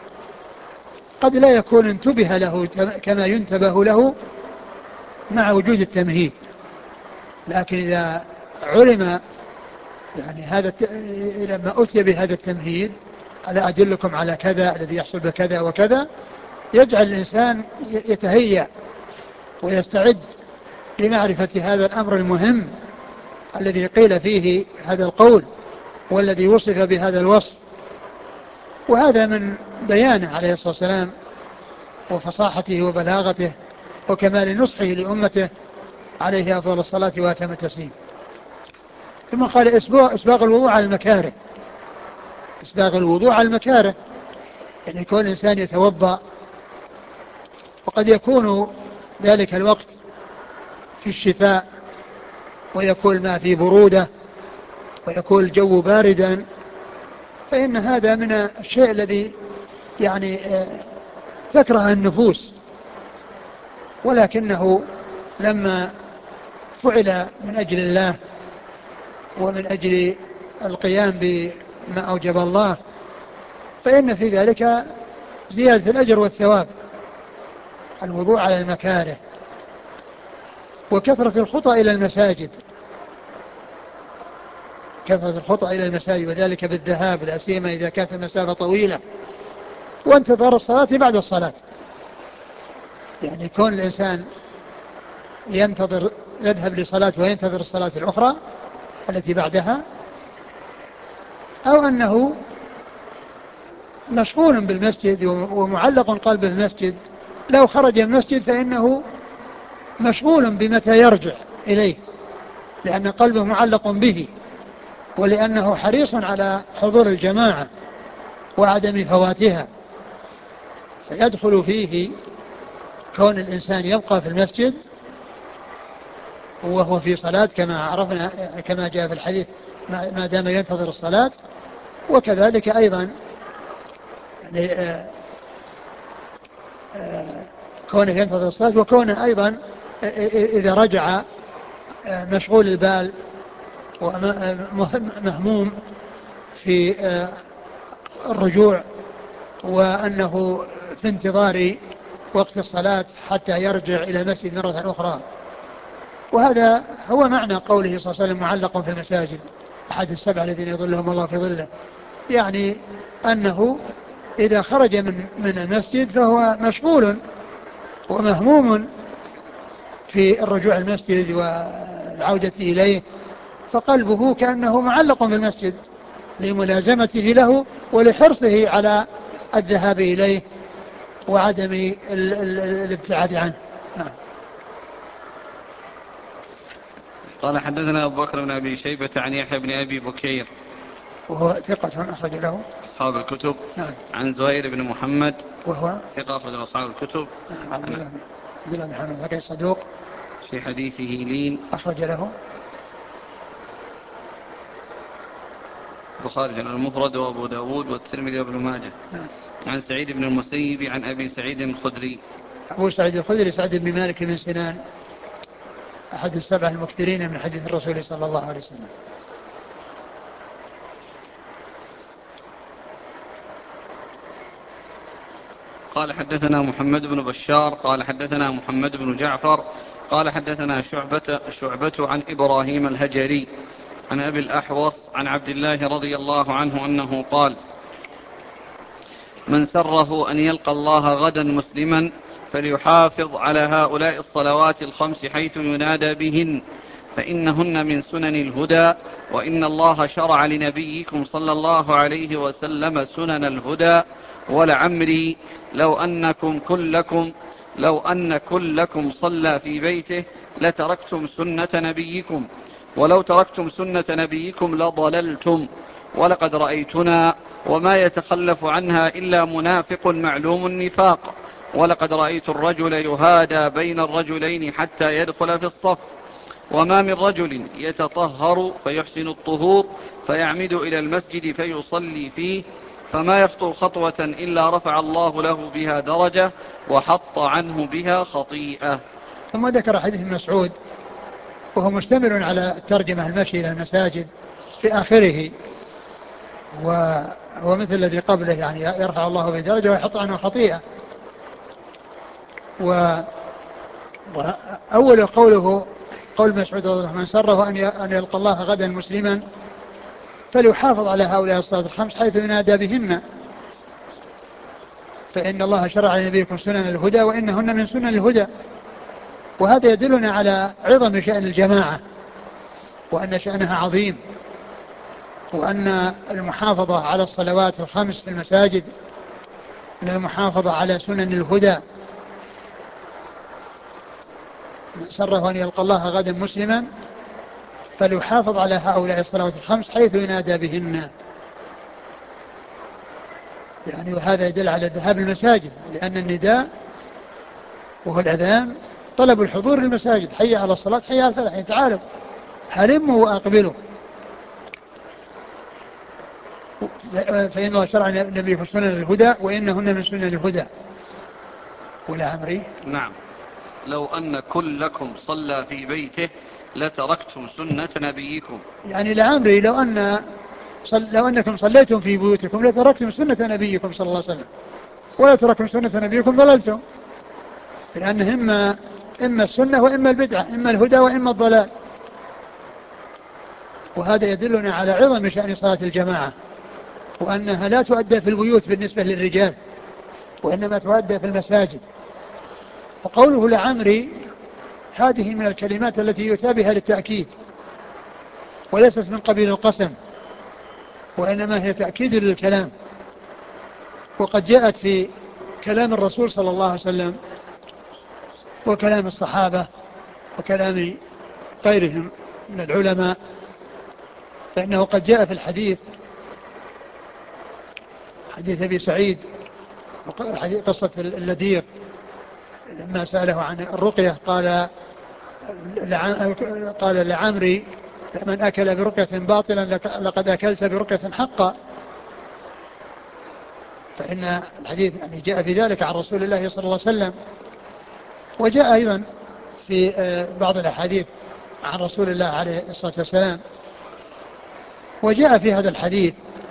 B: قد لا يكون انتبه له كما ينتبه له مع وجود التمهيد. لكن إذا علم يعني لما أتي بهذا التمهيد: ألا أدلكم على كذا الذي يحصل بكذا وكذا، يجعل الإنسان يتهيأ ويستعد لمعرفة هذا الأمر المهم الذي قيل فيه هذا القول والذي وصف بهذا الوصف. وهذا من بيانه عليه الصلاة والسلام وفصاحته وبلاغته وكمال نصحه لأمته عليه أفضل الصلاة وأتم التسليم. ثم قال: إسباغ الوضوء على المكاره. إسباغ الوضوء على المكاره يعني كل إنسان يتوضأ، وقد يكون ذلك الوقت في الشتاء ويكون ما في برودة ويكون الجو باردا، فإن هذا من الشيء الذي يعني تكره النفوس، ولكنه لما فعل من أجل الله ومن أجل القيام بما أوجب الله فإن في ذلك زيادة الأجر والثواب. الوضوء على المكاره، وكثرة الخطى إلى المساجد، كثرة الخطى إلى المساجد وذلك بالذهاب لا سيما إذا كانت المسافة طويلة، وانتظار الصلاة بعد الصلاة. يعني كون الإنسان يذهب لصلاة وينتظر الصلاة الأخرى التي بعدها، أو أنه مشغول بالمسجد ومعلق قلبه المسجد، لو خرج من المسجد فإنه مشغول بمتى يرجع إليه، لأن قلبه معلق به، ولأنه حريص على حضور الجماعة وعدم فواتها. فيدخل فيه كون الإنسان يبقى في المسجد وهو في صلاة كما عرفنا كما جاء في الحديث ما دام ينتظر الصلاة. وكذلك أيضا يعني كونه ينتظر الصلاة، وكونه أيضا إذا رجع مشغول البال ومهموم في الرجوع، وأنه في انتظار وقت الصلاة حتى يرجع إلى المسجد مرة أخرى. وهذا هو معنى قوله صلى الله عليه وسلم: معلق في المساجد، أحد السبع الذين يظلهم الله في ظله. يعني أنه إذا خرج من المسجد فهو مشغول ومهموم في الرجوع المسجد والعودة إليه، فقلبه كأنه معلق بالمسجد لملازمته له ولحرصه على الذهاب إليه وعدم الابتعاد عنه. نعم.
A: قال حدثنا أبو بكر بن أبي شيبة عن يحيى بن أبي بكير
B: وهو ثقة أخرج له
A: أصحاب الكتب.
B: نعم.
A: عن زهير بن محمد
B: وهو
A: ثقة أخرج أصحاب الكتب.
B: عبد الله بن محمد هكذا صدوق
A: في حديثه لين
B: أخرج له
A: البخاري المفرد وأبو داود والترمذي وابن ماجه.
B: نعم.
A: عن سعيد بن المسيب عن أبي سعيد الخدري.
B: أبو سعيد الخدري سعد بن مالك بن سنان أحد السبع المكثرين من حديث الرسول صلى الله عليه وسلم.
A: قال حدثنا محمد بن بشار قال حدثنا محمد بن جعفر قال حدثنا شعبة عن إبراهيم الهجري عن أبي الأحوص عن عبد الله رضي الله عنه أنه قال: من سره أن يلقى الله غدا مسلما فليحافظ على هؤلاء الصلوات الخمس حيث ينادى بهن، فإنهن من سنن الهدى، وإن الله شرع لنبيكم صلى الله عليه وسلم سنن الهدى، ولعمري لو أن كلكم صلى في بيته لتركتم سنة نبيكم، ولو تركتم سنة نبيكم لضللتم، ولقد رأيتنا وما يتخلف عنها إلا منافق معلوم النفاق، ولقد رأيت الرجل يهادى بين الرجلين حتى يدخل في الصف، وما من رجل يتطهر فيحسن الطهور فيعمد إلى المسجد فيصلي فيه فما يخطو خطوة إلا رفع الله له بها درجة وحط عنه بها خطيئة.
B: ثم ذكر حديث مسعود وهو مشتمل على الترجمة المشي إلى المساجد في آخره، وهو مثل الذي قبله، يعني يرفع الله به درجة ويحط عنه خطيئة. وأول قوله قول مسعود رضي الله عنه: من سره أن يلقى الله غدا مسلما فليحافظ على هؤلاء الصلوات الخمس حيث ينادى بهن، فإن الله شرع لنبيكم سنن الهدى وإنهن من سنن الهدى. وهذا يدلنا على عظم شأن الجماعة، وأن شأنها عظيم، وأن المحافظة على الصلوات الخمس في المساجد من المحافظة على سنن الهدى. من سره أن يلقى الله غدا مسلما فليحافظ على هؤلاء الصلوات الخمس حيث ينادى بهن. يعني وهذا يدل على ذهاب المساجد، لأن النداء وهو الأذان طلب الحضور للمساجد: حي على الصلاة حي على الفلاح، تعالوا هلموا وأقبلوا. فإن الله شرع النبي في سنن الهدى وإنهن من سنن الهدى. ولعمري
A: نعم، لو أن كلكم صلى في بيته لتركتم سنة نبيكم.
B: يعني لعمري لو أنكم صليتم في بيوتكم لتركتم سنة نبيكم صلى الله عليه وسلم، ولا تركتم سنة نبيكم ضللتم، لأن إما السنة وإما البدعة، إما الهدى وإما الضلال. وهذا يدلنا على عظم شأن صلاة الجماعة، وأنها لا تؤدى في البيوت بالنسبة للرجال، وإنما تؤدى في المساجد. وقوله لعمري هذه من الكلمات التي يؤتى بها للتأكيد، وليست من قبيل القسم، وإنما هي تأكيد للكلام. وقد جاءت في كلام الرسول صلى الله عليه وسلم وكلام الصحابة وكلام غيرهم من العلماء، فإنه قد جاء في الحديث، حديث أبي سعيد قصة اللذيذ لما سأله عن الرقية قال لعمري: من أكل برقية باطلا لقد أكلت برقية حقا. فإن الحديث يعني جاء في ذلك عن رسول الله صلى الله عليه وسلم. وجاء أيضا في بعض الأحاديث عن رسول الله عليه الصلاة والسلام. وجاء في هذا الحديث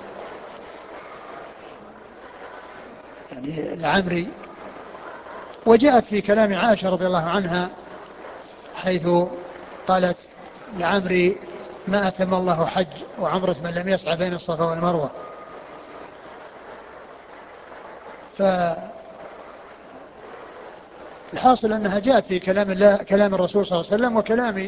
B: يعني العمري، وجاءت في كلام عائشة رضي الله عنها حيث قالت لعمري: ما أتم الله حج وعمرة من لم يسعى بين الصفا والمروة. فالحاصل أنها جاءت في كلام الله، كلام الرسول صلى الله عليه وسلم وكلام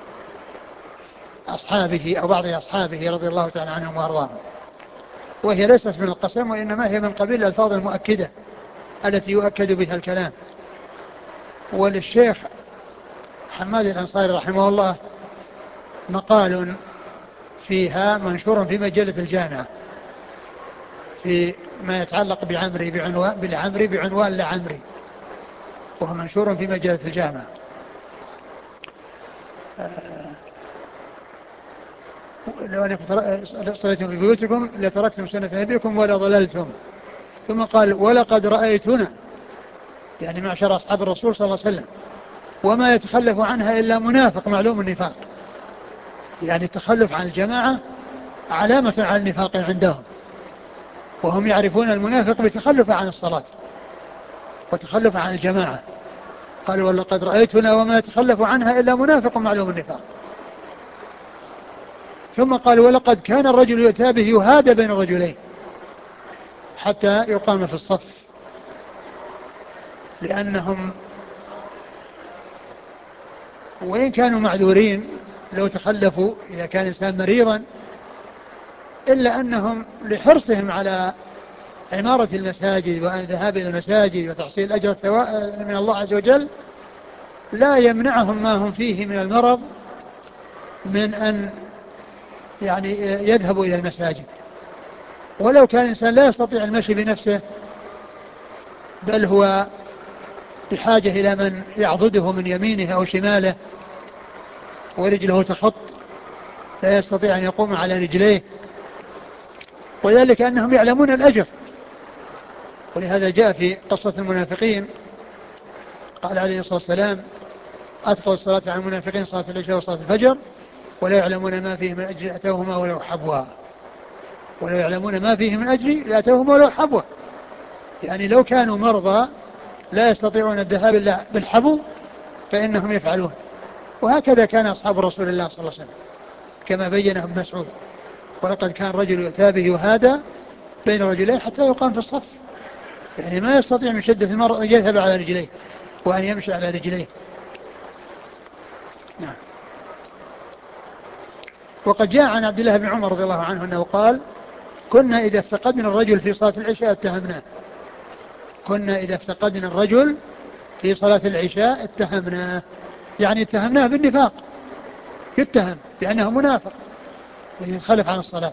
B: أصحابه أو بعض أصحابه رضي الله تعالى عنهم وأرضاهم، وهي ليست من القسم، وإنما هي من قبيل الألفاظ المؤكدة التي يؤكد بها الكلام. وللشيخ حماد الأنصاري رحمه الله مقال فيها منشور في مجلة الجامعة في ما يتعلق بالعمري بعنوان لعمري، وهو منشور في مجلة الجامعة. لو أنكم صليتم في بيوتكم لتركتم سنة نبيكم ولا ضللتم. ثم قال ولقد رأيتنا، يعني معشر أصحاب الرسول صلى الله عليه وسلم، وما يتخلف عنها إلا منافق معلوم النفاق، يعني التخلف عن الجماعة علامة على النفاق عندهم، وهم يعرفون المنافق بتخلف عن الصلاة وتخلف عن الجماعة. قال ولقد رأيتنا وما يتخلف عنها إلا منافق معلوم النفاق. ثم قال ولقد كان الرجل يؤتى به يهادى بين الرجلين حتى يقام في الصف، لأنهم وإن كانوا معذورين لو تخلفوا إذا كان إنسان مريضا، إلا أنهم لحرصهم على عمارة المساجد والذهاب إلى المساجد وتحصيل الأجر من الله عز وجل لا يمنعهم ما هم فيه من المرض من أن يعني يذهبوا إلى المساجد. ولو كان الإنسان لا يستطيع المشي بنفسه بل هو بحاجة إلى من يعضده من يمينه أو شماله ورجله تخط لا يستطيع أن يقوم على رجليه، وذلك أنهم يعلمون الأجر. ولهذا جاء في قصة المنافقين قال عليه الصلاة والسلام أثقل الصلاة على المنافقين صلاة العشاء وصلاة الفجر ولا يعلمون ما فيه من أجل أتوهما ولو حبوا، ولو يعلمون ما فيه من أجل لأتوهما ولو حبوا، يعني لو كانوا مرضى لا يستطيعون الذهاب إلا بالحبو فإنهم يفعلون. وهكذا كان أصحاب رسول الله صلى الله عليه وسلم كما بينه ابن مسعود ولقد كان رجل يؤتى به يهادى بين رجلين حتى يقام في الصف، يعني ما يستطيع من شدة المرض أن يذهب على رجليه وأن يمشي على رجليه. نعم. وقد جاء عن عبد الله بن عمر رضي الله عنه أنه قال كنا إذا افتقدنا الرجل في صلاة العشاء اتهمناه، كنا إذا افتقدنا الرجل في صلاة العشاء اتهمناه، يعني اتهمناه بالنفاق، يتهم بأنه منافق ويتخلف عن الصلاة.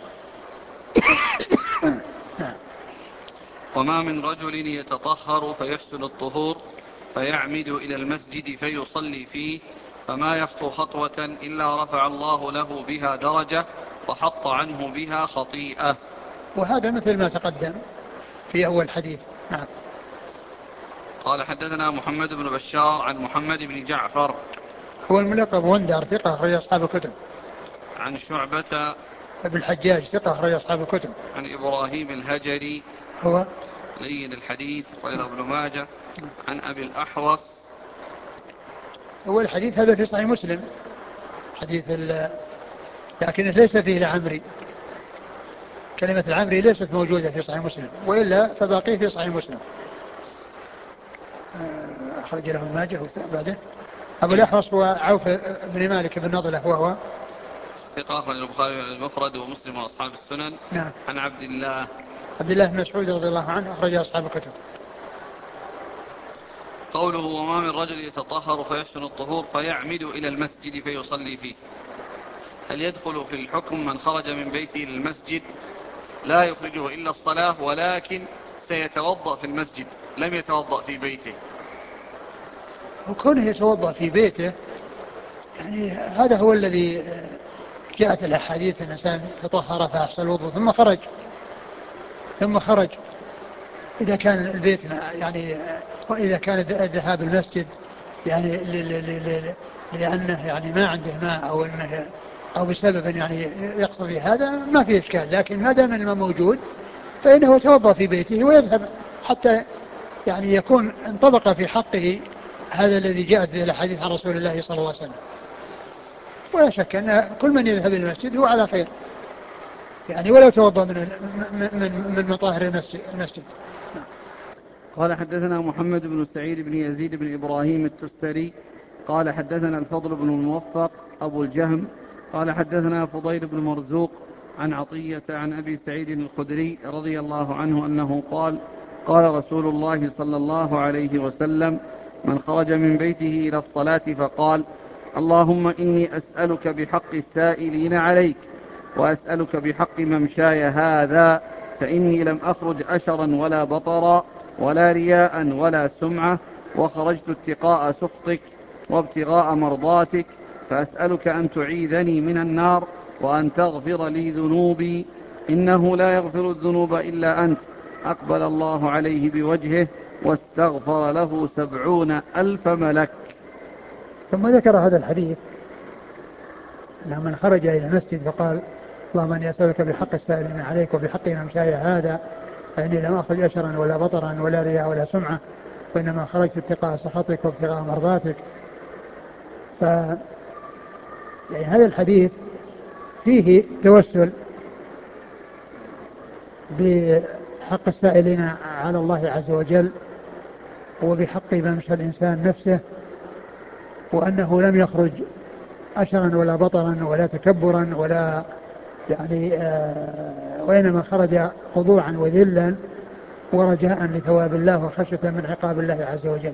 B: نعم.
A: وما من رجل يتطهر فيحسن الطهور فيعمد إلى المسجد فيصلي فيه فما يخطو خطوة إلا رفع الله له بها درجة وحط عنه بها خطيئة.
B: وهذا مثل ما تقدم في أول حديث. نعم.
A: قال حدثنا محمد بن بشار عن محمد بن جعفر
B: هو الملقب وندر ثقة أخرج أصحاب الكتب.
A: عن شعبة
B: ابن الحجاج ثقة أخرج أصحاب الكتب.
A: عن إبراهيم الهجري
B: هو
A: لين الحديث وله ابن ماجه عن أبي الأحوص.
B: أول الحديث هذا في صحيح مسلم حديث لكنه ليس فيه العمري، كلمة العمري ليست موجودة في صحيح مسلم، وإلا فباقيه في صحيح مسلم. أخرج له ابن ماجه بعده. أبو الأحوص هو عوف بن مالك بن نضلة وهو
A: ثقة أخرج البخاري المفرد ومسلم وأصحاب السنن.
B: نعم.
A: عن عبد الله
B: بن مسعود رضي الله عنه أخرج أصحاب الكتب.
A: قوله وما من رجل يتطهر فيحسن الطهور فيعمد إلى المسجد فيصلي فيه، هل يدخل في الحكم من خرج من بيته إلى المسجد لا يخرجه إلا الصلاة ولكن سيتوضأ في المسجد لم يتوضأ في بيته؟
B: وكونه يتوضأ في بيته يعني هذا هو الذي جاءت الأحاديث أن الإنسان تطهر فأحسن الوضوء ثم خرج إذا كان البيت يعني، وإذا كان الذهاب المسجد يعني لأنه يعني ما عنده ماء أو أنه أو بسبب يعني يقتضي هذا ما في إشكال، لكن ما دام الماء موجود فإنه يتوضأ في بيته ويذهب حتى يعني يكون انطبق في حقه هذا الذي جاءت به الأحاديث عن رسول الله صلى الله عليه وسلم. ولا شك أن كل من يذهب إلى المسجد هو على خير، يعني ولو توضأ من مطاهر المسجد.
A: قال حدثنا محمد بن سعيد بن يزيد بن إبراهيم التستري قال حدثنا الفضل بن الموفق أبو الجهم قال حدثنا فضيل بن مرزوق عن عطية عن أبي سعيد الخدري رضي الله عنه أنه قال قال رسول الله صلى الله عليه وسلم من خرج من بيته إلى الصلاة فقال اللهم إني أسألك بحق السائلين عليك وأسألك بحق ممشاي هذا فإني لم أخرج أشرا ولا بطرا ولا رياء ولا سمعة وخرجت اتقاء سخطك وابتغاء مرضاتك فأسألك أن تعيذني من النار وأن تغفر لي ذنوبي إنه لا يغفر الذنوب إلا أنت أقبل الله عليه بوجهه واستغفر له 70,000 ملك.
B: ثم ذكر هذا الحديث أنه من خرج إلى المسجد فقال اللهم إني أسألك بحق السائلين عليك وبحق ممشاي هذا فإني لم أخرج أشرا ولا بطرا ولا رياء ولا سمعة وإنما خرجت اتقاء سخطك وابتغاء مرضاتك. يعني هذا الحديث فيه توسل بحق السائلين على الله عز وجل وبحق ممشى الإنسان نفسه، وأنه لم يخرج أشرا ولا بطرا ولا تكبرا ولا يعني وإنما خرج خضوعا وذلا ورجاء لثواب الله وخشية من عقاب الله عز وجل.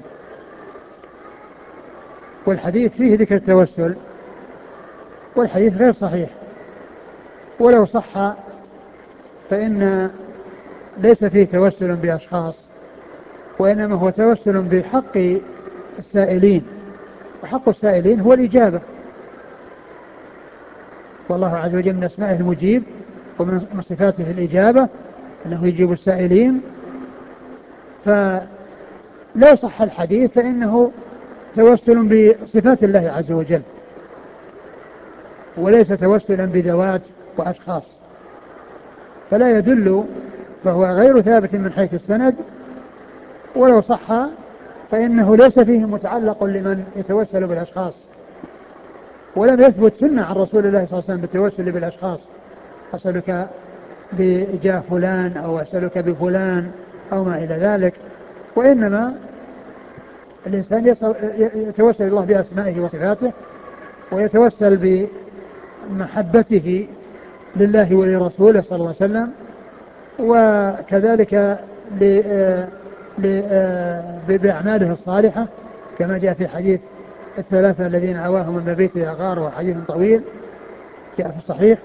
B: والحديث فيه ذكر التوسل، والحديث غير صحيح، ولو صح فإن ليس فيه توسل بأشخاص، وإنما هو توسل بحق السائلين، وحق السائلين هو الإجابة، والله عز وجل من أسمائه المجيب ومن صفاته الإجابة أنه يجيب السائلين. فلا صح الحديث فإنه توسل بصفات الله عز وجل وليس توسلا بذوات وأشخاص، فلا يدل، فهو غير ثابت من حيث السند، ولو صح فإنه ليس فيه متعلق لمن يتوسل بالأشخاص، ولم يثبت سنة عن رسول الله صلى الله عليه وسلم بالتوسل بالأشخاص، أسألك بجاه فلان أو أسألك بفلان أو ما إلى ذلك، وإنما الإنسان يتوسل الله بأسمائه وصفاته، ويتوسل بمحبته لله ولرسوله صلى الله عليه وسلم، وكذلك بأعماله الصالحة كما جاء في حديث الثلاثة الذين أواهم من مبيت غار، وحديث طويل جاء في الصحيح.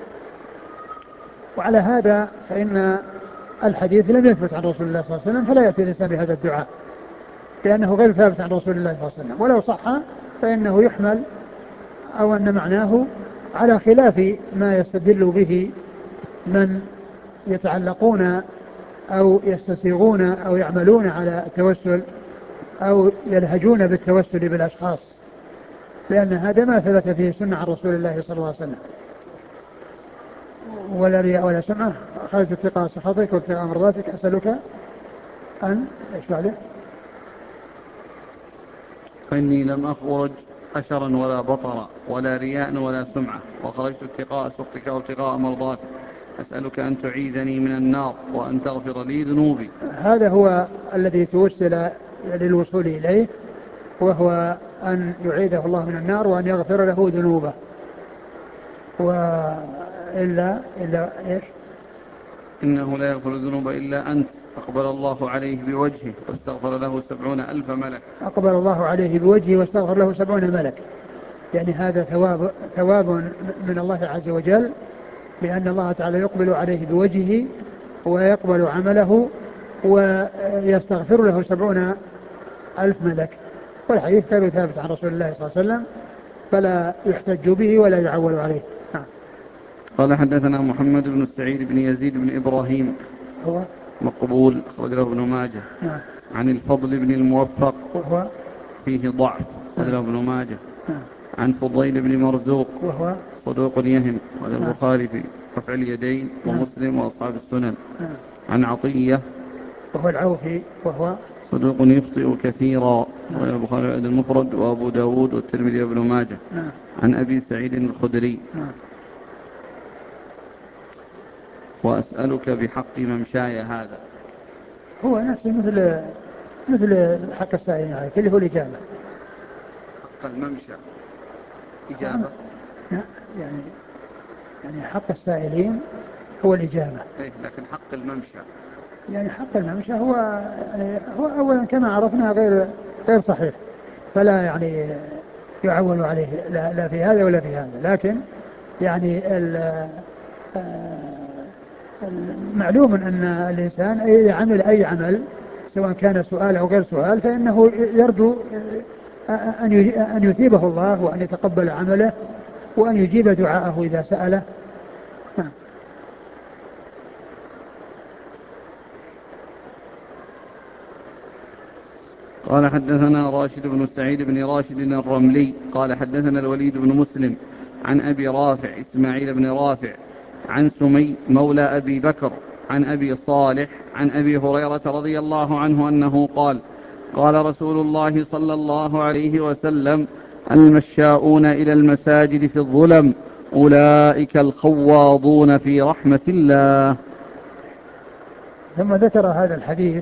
B: وعلى هذا فإن الحديث لم يثبت عن رسول الله صلى الله عليه وسلم، فلا يأتي الإنسان بهذا الدعاء لأنه غير ثابت عن رسول الله صلى الله عليه وسلم، ولو صح فإنه يحمل أو أن معناه على خلاف ما يستدل به من يتعلقون أو يستسيغون أو يعملون على التوسل أو يلهجون بالتوسل بالأشخاص، لأن هذا ما ثبت فيه سنة عن رسول الله صلى الله عليه وسلم. ولا رياء ولا سمعة، خالص اتقاء سخطك وابتغاء مرضاتك، أسألك أن إيش بعده؟
A: فإني لم أخرج أشرا ولا بطرا ولا رياء ولا سمعة، وخرجت اتقاء سخطك وابتغاء مرضاتك، أسألك أن تعيذني من النار وأن تغفر لي ذنوبي.
B: هذا هو الذي توسل للوصول إليه، وهو أن يعيده الله من النار وأن يغفر له ذنوبه. وإلا إيش؟
A: إنه لا يغفر الذنوب إلا أنت، أقبل الله عليه بوجهه واستغفر له 70,000 ملك.
B: أقبل الله عليه بوجهه واستغفر له 70 ملك، يعني هذا ثواب من الله عز وجل، لأن الله تعالى يقبل عليه بوجهه ويقبل عمله ويستغفر له 70,000 ملك. والحديث غير ثابت عن رسول الله صلى الله عليه وسلم، فلا يحتج به ولا يعول عليه.
A: قال حدثنا محمد بن السعيد بن يزيد بن إبراهيم
B: هو
A: مقبول أخرجه ابن ماجه.
B: نعم.
A: عن الفضل بن الموفق
B: وهو
A: فيه ضعف أخرجه ابن ماجه.
B: نعم.
A: عن فضيل بن مرزوق
B: وهو
A: صدوق يهم، وهذا
B: نعم.
A: البخاري في رفع اليدين ومسلم وأصحاب السنن.
B: نعم.
A: عن عطية
B: وهو العوفي وهو
A: صدوق يخطئ كثيرا،
B: نعم.
A: وهذا البخاري المفرد وأبو داود والترمذي وابن ماجه.
B: نعم.
A: عن أبي سعيد الخدري
B: نعم.
A: وأسألك بحق ممشاي هذا.
B: هو نفسه مثل حق السائلين عليك اللي هو الإجابة.
A: حق الممشى إجابة.
B: نعم. يعني حق السائلين هو الإجابة.
A: إيه، لكن حق الممشى
B: يعني حق الممشى هو أولا كما عرفنا غير صحيح، فلا يعني يعول عليه لا في هذا ولا في هذا، لكن يعني معلوم أن الإنسان إذا عمل أي عمل سواء كان سؤال أو غير سؤال فإنه يرجو أن يثيبه الله وأن يتقبل عمله وأن يجيب دعاءه إذا سأله.
A: قال حدثنا راشد بن سعيد بن راشد الرملي قال حدثنا الوليد بن مسلم عن أبي رافع إسماعيل بن رافع عن سمي مولى أبي بكر عن أبي صالح عن أبي هريرة رضي الله عنه أنه قال قال رسول الله صلى الله عليه وسلم المشاؤون إلى المساجد في الظلم أولئك الخواضون في رحمة الله.
B: ثم ذكر هذا الحديث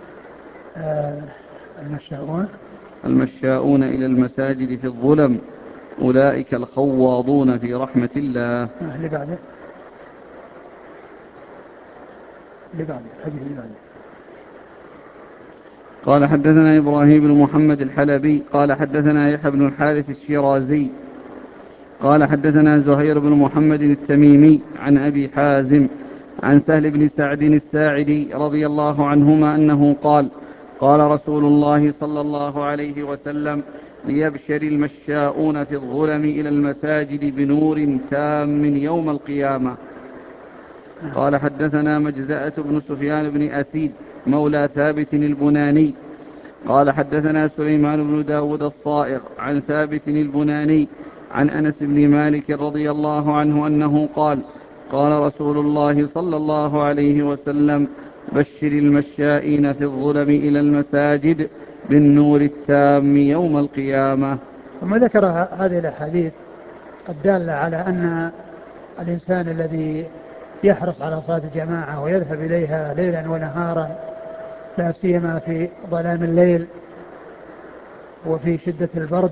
A: المشاؤون إلى المساجد في الظلم أولئك الخواضون في رحمة الله.
B: اللي بعده الحديث اللي بعده.
A: قال حدثنا إبراهيم بن محمد الحلبي قال حدثنا يحيى بن الحارث الشيرازي قال حدثنا زهير بن محمد التميمي عن أبي حازم عن سهل بن سعد الساعدي رضي الله عنهما أنه قال قال رسول الله صلى الله عليه وسلم ليبشر المشاؤون في الظلم إلى المساجد بنور تام يوم القيامة. قال حدثنا مجزأة بن سفيان بن أسيد مولى ثابت البناني قال حدثنا سليمان بن داود الصائغ عن ثابت البناني عن أنس بن مالك رضي الله عنه أنه قال قال رسول الله صلى الله عليه وسلم بشر المشائين في الظلم إلى المساجد بالنور التام يوم القيامة.
B: ثم ذكر هذه الأحاديث الدالة على أن الإنسان الذي يحرص على صلاة الجماعة ويذهب إليها ليلا ونهارا لا سيما في ظلام الليل وفي شدة البرد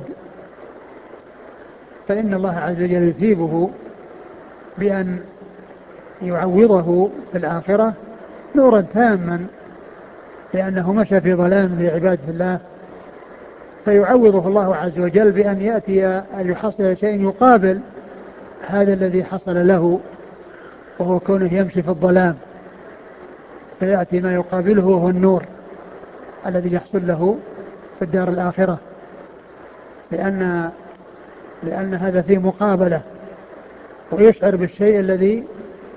B: فإن الله عز وجل يثيبه بأن يعوضه في الآخرة نورا تاما لأنه مشى في ظلام لعبادة الله فيعوضه الله عز وجل بأن يأتي أن يحصل شيء يقابل هذا الذي حصل له وهو كونه يمشي في الظلام فيأتي ما يقابله وهو النور الذي يحصل له في الدار الآخرة لأن هذا فيه مقابلة ويشعر بالشيء الذي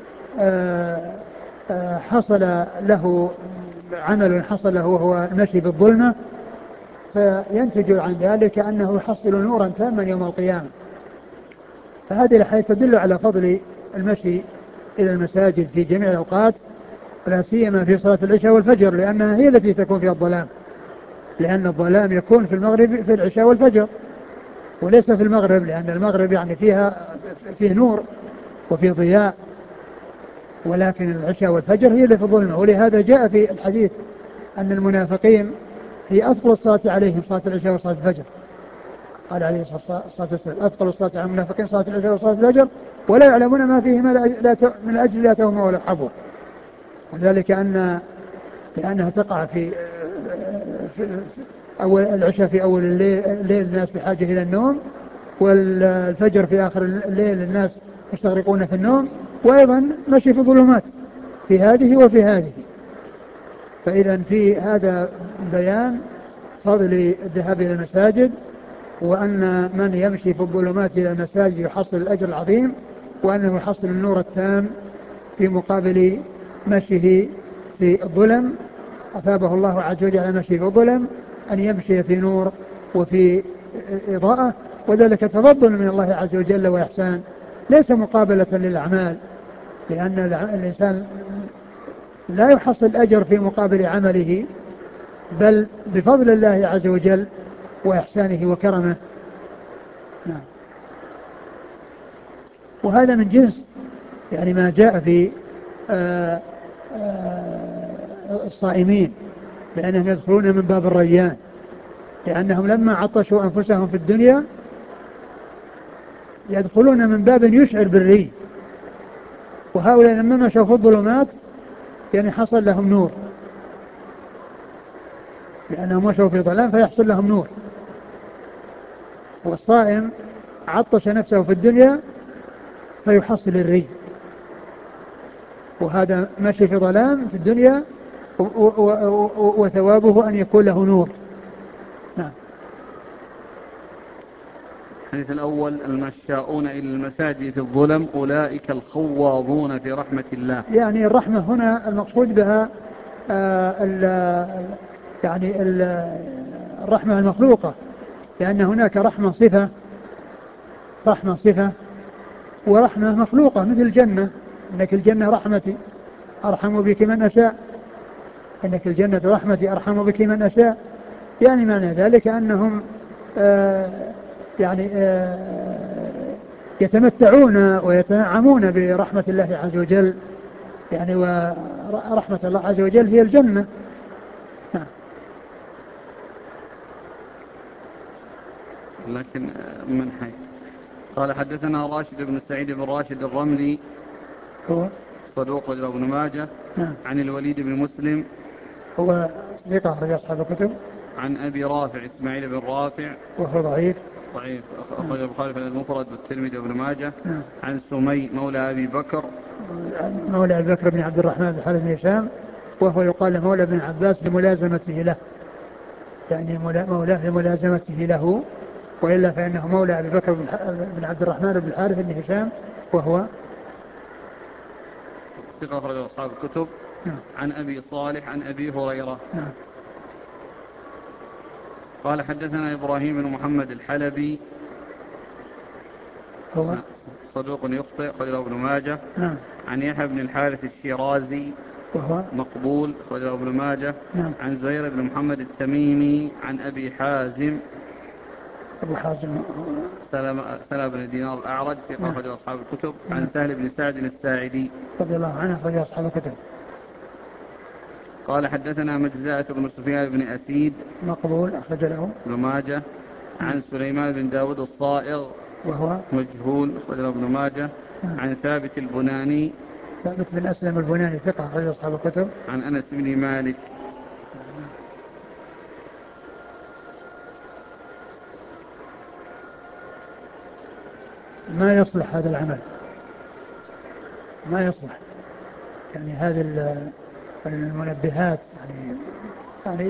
B: حصل له عمل حصل له وهو المشي بالظلمة فينتج عن ذلك أنه يحصل نورا تاما يوم القيامة. فهذه الحديث تدل على فضل المشي إلى المساجد في جميع الأوقات لا سيما في صلاة العشاء والفجر لأنها هي التي تكون فيها الظلام لأن الظلام يكون في المغرب في العشاء والفجر وليس في المغرب لأن المغرب يعني فيه نور وفيه ضياء ولكن العشاء والفجر هي اللي في الظلمة. ولهذا جاء في الحديث أن المنافقين هي أفضل الصلاة عليهم صلاة العشاء وصلاة الفجر قال عليه الصلاة والسلام أفضل الصلاة على المنافقين صلاة العشاء وصلاة الفجر ولا يعلمون ما فيهما من أجل لا توهم ولا حبوة وذلك لأنها تقع في أول العشاء في أول الليل الناس بحاجة إلى النوم والفجر في آخر الليل الناس مستغرقون في النوم وأيضا مشي في ظلمات في هذه وفي هذه. فإذا في هذا بيان فضل الذهاب إلى المساجد وأن من يمشي في الظلمات إلى المساجد يحصل الأجر العظيم وأنه يحصل النور التام في مقابل مشيه في الظلم أثابه الله عز وجل على مشي في الظلم أن يمشي في نور وفي إضاءة وذلك تفضل من الله عز وجل وإحسان ليس مقابلة للأعمال لأن الإنسان لا يحصل الأجر في مقابل عمله بل بفضل الله عز وجل وإحسانه وكرمه. نعم. وهذا من جنس يعني ما جاء في الصائمين لأنهم يدخلون من باب الريان لأنهم لما عطشوا أنفسهم في الدنيا يدخلون من باب يشعر بالري وهؤلاء لما مشوا في الظلمات يعني حصل لهم نور لأنهم مشوا في ظلام فيحصل لهم نور والصائم عطش نفسه في الدنيا فيحصل الري وهذا مشي في ظلام في الدنيا وثوابه أن يكون له نور. نعم.
A: الحديث الأول المشاؤون إلى المساجد في الظلم أولئك الخواضون في رحمة الله.
B: يعني الرحمة هنا المقصود بها الرحمة المخلوقة، لأن هناك رحمة صفة ورحمة مخلوقة مثل الجنة. إنك الجنة رحمتي أرحم بك من أشاء، إنك الجنة رحمتي أرحم بك من أشاء. يعني معنى ذلك أنهم يعني يتمتعون ويتنعمون برحمة الله عز وجل، يعني ورحمة الله عز وجل هي الجنة. نعم.
A: لكن من حيث قال حدثنا راشد بن سعيد بن راشد الرملي
B: هو
A: صدوق له ابن ماجه.
B: نعم.
A: عن الوليد بن مسلم
B: هو ثقة أخرج أصحاب الكتب.
A: عن أبي رافع إسماعيل بن رافع
B: وهو ضعيف.
A: أخرج البخاري في المفرد والترمذي وابن ماجه.
B: نعم.
A: عن سمي مولى أبي بكر
B: مولى أبي بكر بن عبد الرحمن بن الحارث بن هشام، وهو يقال مولى بن عباس لملازمته له، يعني مولاه لملازمته له، وإلا فإنه مولى أبي بكر بن عبد الرحمن بن الحارث بن هشام، وهو
A: ثقة أخرجه أصحاب الكتب.
B: نعم.
A: عن أبي صالح عن أبي هريرة
B: نعم.
A: قال حدثنا إبراهيم بن محمد الحلبي
B: هو
A: صدوق يخطئ أخرجه ابن ماجه.
B: نعم.
A: عن يحيى بن الحارث الشيرازي
B: وهو
A: مقبول أخرجه ابن ماجه.
B: نعم.
A: عن زهير بن محمد التميمي عن أبي حازم
B: أبو حازم
A: سلمة بن دينار الأعرج ثقة
B: نعم.
A: أخرجه أصحاب الكتب.
B: نعم.
A: عن سهل بن سعد الساعدي
B: رضي الله عنه أخرج أصحاب الكتب.
A: قال حدثنا مجزاة بن سفيان بن أسيد
B: مقبول أخرج له
A: ابن ماجه. عن سليمان بن داود الصائغ
B: وهو
A: مجهول أخرجه ابن ماجه. عن ثابت البناني
B: ثابت بن أسلم البناني ثقة أخرج أصحاب الكتب.
A: عن أنس بن مالك
B: ما يصلح هذا العمل، ما يصلح، يعني هذه المنبهات يعني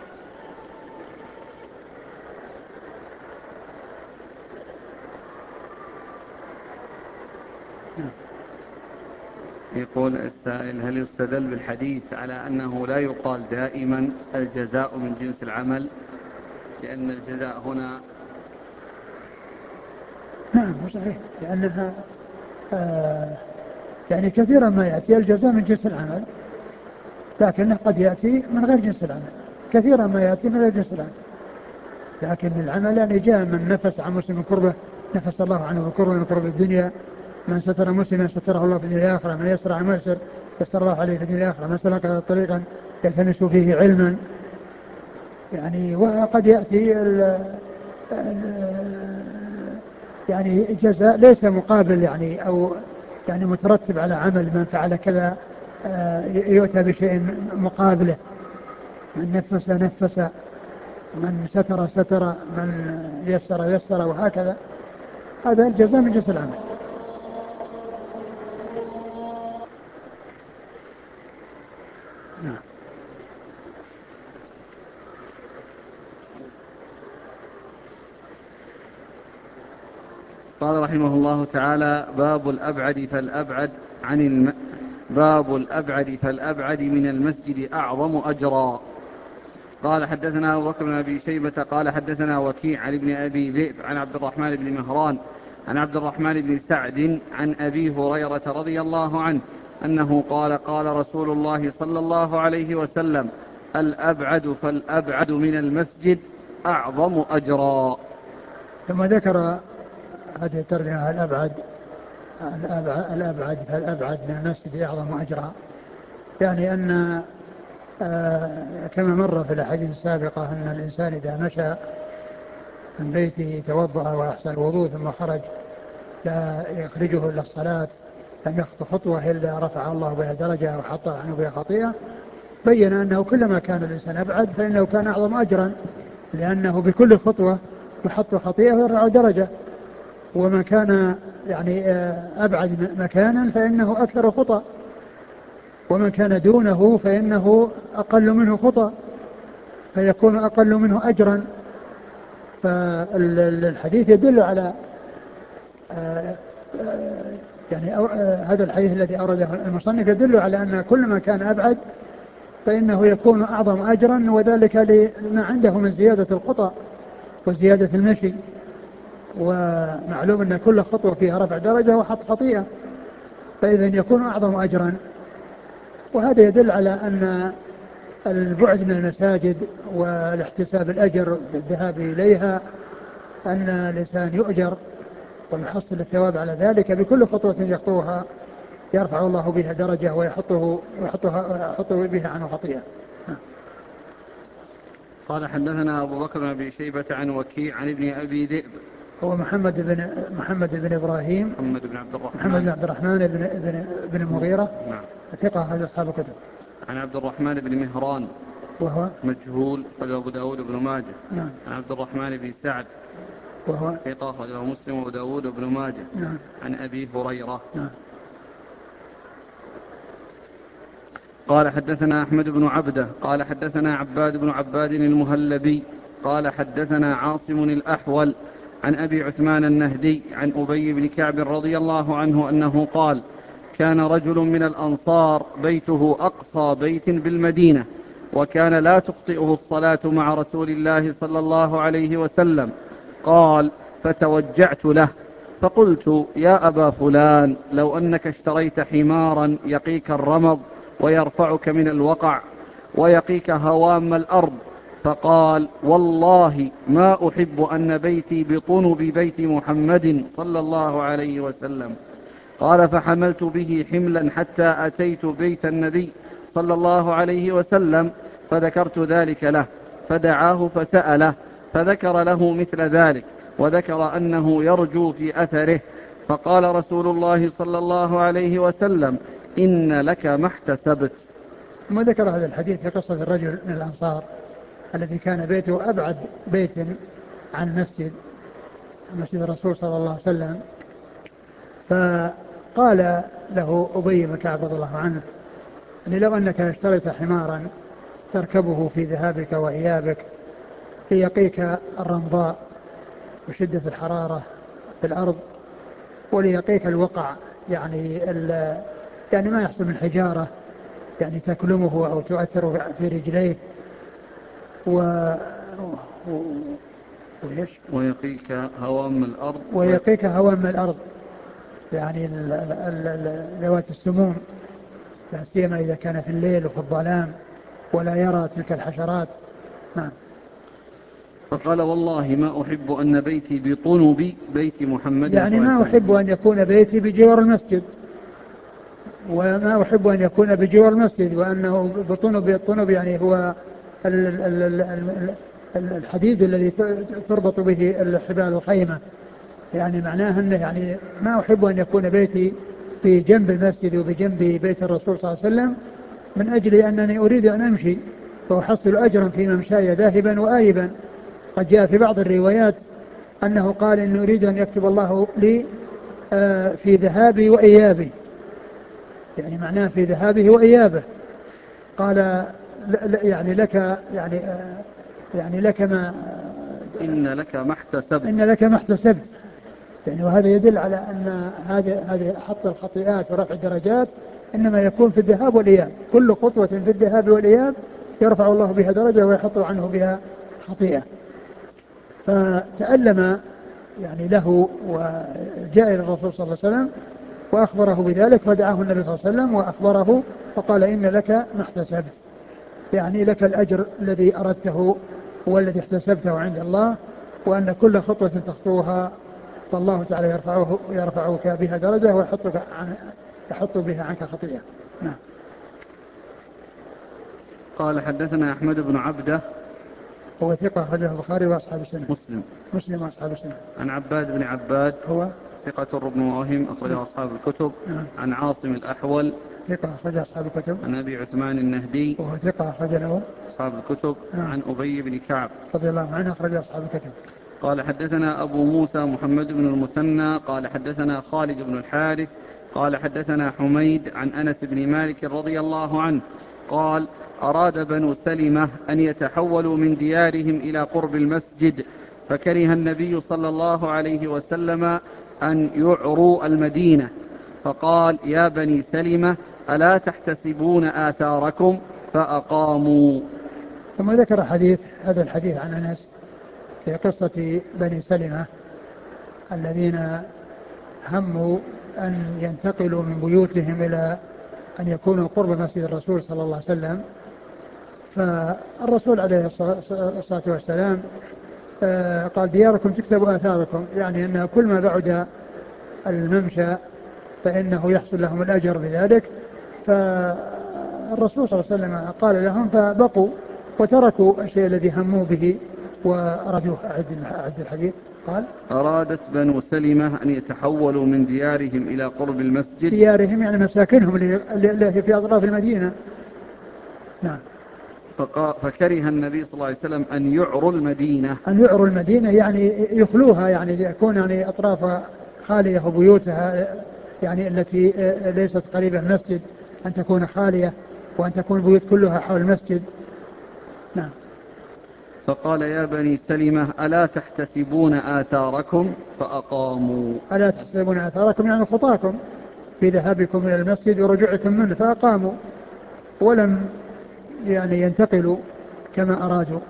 A: يقول السائل هل يستدل بالحديث على أنه لا يقال دائما الجزاء من جنس العمل، لأن الجزاء هنا
B: نعم صحيح، لأنها يعني كثيرا ما يأتي الجزاء من جنس العمل، لكنه قد يأتي من غير جنس العمل، كثيرا ما يأتي من غير جنس العمل، لكن العمل يعني جاء من نفس عن مسلم كربة نفس الله عنه بكربة من كرب الدنيا، من ستر مسلما ستره الله في الدنيا الآخرة، من يسر عن ميسر يسر الله عليه في الدنيا الآخرة، من سلك طريقا يلتمس فيه علما، يعني وقد يأتي يعني جزاء ليس مقابل يعني أو يعني مترتب على عمل من فعل كذا، يؤتى بشيء مقابله، من نفس نفس، من ستر ستر، من يسر يسر، وهكذا. هذا الجزاء من جنس العمل. نعم.
A: قال رحمه الله تعالى باب الأبعد فالأبعد من المسجد أعظم أجرا. قال حدثنا أبو بكر بن أبي شيبة قال حدثنا وكيع عن ابن أبي ذئب عن عبد الرحمن بن مهران عن عبد الرحمن بن سعد عن أبي هريرة رضي الله عنه أنه قال قال رسول الله صلى الله عليه وسلم الأبعد فالأبعد من المسجد أعظم أجرا.
B: ثم ذكر هذه الترجمة الأبعد فالأبعد من المسجد أعظم أجرا، يعني أن كما مر في الأحاديث السابقة أن الإنسان إذا مشى من بيته توضأ وأحسن الوضوء ثم خرج لا يخرجه إلا الصلاة لم يخطو خطوة إلا رفع الله بها درجة وحط عنه بها خطيئة، بين أنه كلما كان الإنسان أبعد فإنه كان أعظم أجرا، لأنه بكل خطوة يحط خطيئة ويرفع درجة، ومن كان يعني أبعد مكانا فإنه أكثر خطأ، ومن كان دونه فإنه أقل منه خطأ فيكون أقل منه أجرا. فالحديث يدل على يعني هذا الحديث الذي أورده المصنف يدل على أن كل ما كان أبعد فإنه يكون أعظم أجرا، وذلك لما عنده من زيادة الخطأ وزيادة المشي. ومعلوم أن كل خطوة فيها رفع درجة وحط خطيئة، فإذا يكون أعظم أجرا. وهذا يدل على أن البعد من المساجد والاحتساب الأجر بالذهاب إليها، أن الإنسان يؤجر ويحصل الثواب على ذلك بكل خطوة يخطوها يرفع الله بها درجة ويحطه بها عنه خطيئة.
A: قال حدثنا أبو بكر بن أبي شيبة عن وكيع عن ابن أبي ذئب.
B: هو محمد بن إبراهيم محمد بن عبد الرحمن بن المغيرة.
A: نعم.
B: ثقة هذا أصحاب الكتب.
A: عن عبد الرحمن بن مهران
B: وهو
A: مجهول أخرجه أبو داود بن ماجه.
B: نعم.
A: عن عبد الرحمن بن سعد
B: وهو
A: ثقة أخرجه مسلم وأبو داود بن ماجه.
B: نعم.
A: عن أبي هريرة.
B: نعم.
A: قال حدثنا أحمد بن عبده قال حدثنا عباد بن عباد المهلبي قال حدثنا عاصم الأحول عن أبي عثمان النهدي عن أبي بن كعب رضي الله عنه أنه قال: كان رجل من الأنصار بيته أقصى بيت بالمدينة، وكان لا تخطئه الصلاة مع رسول الله صلى الله عليه وسلم. قال: فتوجعت له فقلت: يا أبا فلان، لو أنك اشتريت حمارا يقيك الرمض ويرفعك من الوقع ويقيك هوام الأرض. فقال: والله ما أحب أن بيتي بطنب بيت محمد صلى الله عليه وسلم. قال: فحملت به حملا حتى أتيت بيت النبي صلى الله عليه وسلم، فذكرت ذلك له، فدعاه فسأله، فذكر له مثل ذلك، وذكر أنه يرجو في أثره. فقال رسول الله صلى الله عليه وسلم: إن لك ما احتسبت.
B: ثم ذكر هذا الحديث في قصة الرجل من الأنصار الذي كان بيته أبعد بيت عن مسجد الرسول صلى الله عليه وسلم. فقال له أبي بن كعب رضي الله عنه: أن لو أنك اشتريت حمارا تركبه في ذهابك وإيابك ليقيك الرمضاء وشدة الحرارة في الأرض، وليقيك الوقع، يعني ما يحصل من حجارة يعني تكلمه أو تؤثر في رجليه،
A: ويقيك هوام الأرض
B: يعني ذوات السموم، لا سيما إذا كان في الليل وفي الظلام ولا يرى تلك الحشرات. نعم.
A: فقال: والله ما أحب أن بيتي بطنب بيت محمد،
B: يعني ما أحب أن يكون بيتي بجوار المسجد، وما أحب أن يكون بجوار المسجد، وأنه الطنب يعني هو الحديد الذي تربط به الحبال الخيمة، يعني معناه أنه يعني ما أحب أن يكون بيتي في جنب المسجد وبجنب بيت الرسول صلى الله عليه وسلم، من أجل أنني أريد أن أمشي فأحصل أجرا في ممشاي ذاهبا وآيبا. قد جاء في بعض الروايات أنه قال: إن أريد أن يكتب الله لي في ذهابي وإيابي، يعني معناه في ذهابه وإيابه. قال: يعني لك يعني لك ما
A: إن لك ما
B: احتسبت. يعني وهذا يدل على أن هذا حط الخطيئات ورفع الدرجات إنما يكون في الذهاب والإياب، كل خطوة في الذهاب والإياب يرفع الله بها درجة ويحط عنه بها خطيئة. فتألم يعني له وجاء إلى الرسول صلى الله عليه وسلم وأخبره بذلك، فدعاه النبي صلى الله عليه وسلم وأخبره فقال: إن لك ما احتسبت، يعني لك الأجر الذي أردته والذي احتسبته عند الله، وأن كل خطوة تخطوها فالله تعالى يرفعك بها درجة ويحط بها عنك خطيئة. نعم.
A: قال حدثنا أحمد بن عبده
B: هو ثقة أخرجه البخاري وأصحاب السنة. مسلم وأصحاب السنة.
A: عن عباد بن عباد
B: هو
A: ثقة ربن وهم أخرجه أصحاب الكتب.
B: نعم.
A: عن عاصم الأحول
B: ثقة أخرجه أصحاب الكتب.
A: عن أبي عثمان النهدي
B: وهو ثقة أخرجه
A: أصحاب الكتب. نعم. عن أبي بن كعب
B: رضي الله عنه أخرجه أصحاب الكتب.
A: قال حدثنا أبو موسى محمد بن المثنى قال حدثنا خالد بن الحارث قال حدثنا حميد عن أنس بن مالك رضي الله عنه قال: أراد بنو سلمة أن يتحولوا من ديارهم إلى قرب المسجد، فكره النبي صلى الله عليه وسلم أن يعروا المدينة، فقال: يا بني سلمة، ألا تحتسبون آثاركم؟ فأقاموا.
B: ثم ذكر هذا الحديث عن أنس في قصة بني سلمة الذين هموا أن ينتقلوا من بيوتهم إلى أن يكونوا قرب مسجد الرسول صلى الله عليه وسلم. فالرسول عليه الصلاة والسلام قال دياركم تكتب آثاركم، يعني أن كل ما بعد الممشى فإنه يحصل لهم الأجر بذلك. فالرسول صلى الله عليه وسلم قال لهم فبقوا وتركوا الشيء الذي هموا به وأرادوه. أعد الحديث. قال
A: أرادت بنو سلمة أن يتحولوا من ديارهم إلى قرب المسجد.
B: ديارهم يعني مساكنهم التي في أطراف المدينة. نعم.
A: فكره النبي صلى الله عليه وسلم أن يعروا المدينة.
B: أن يعروا المدينة يعني يخلوها، يعني يكون يعني أطراف خالية وبيوتها يعني التي ليست قريبة من المسجد أن تكون خالية، وأن تكون البيوت كلها حول المسجد. نعم.
A: فقال يا بني سلمة ألا تحتسبون آثاركم؟ فأقاموا.
B: ألا تحتسبون آثاركم يعني خطاكم في ذهابكم إلى المسجد ورجوعكم منه، فأقاموا ولم يعني ينتقلوا كما أرادوا.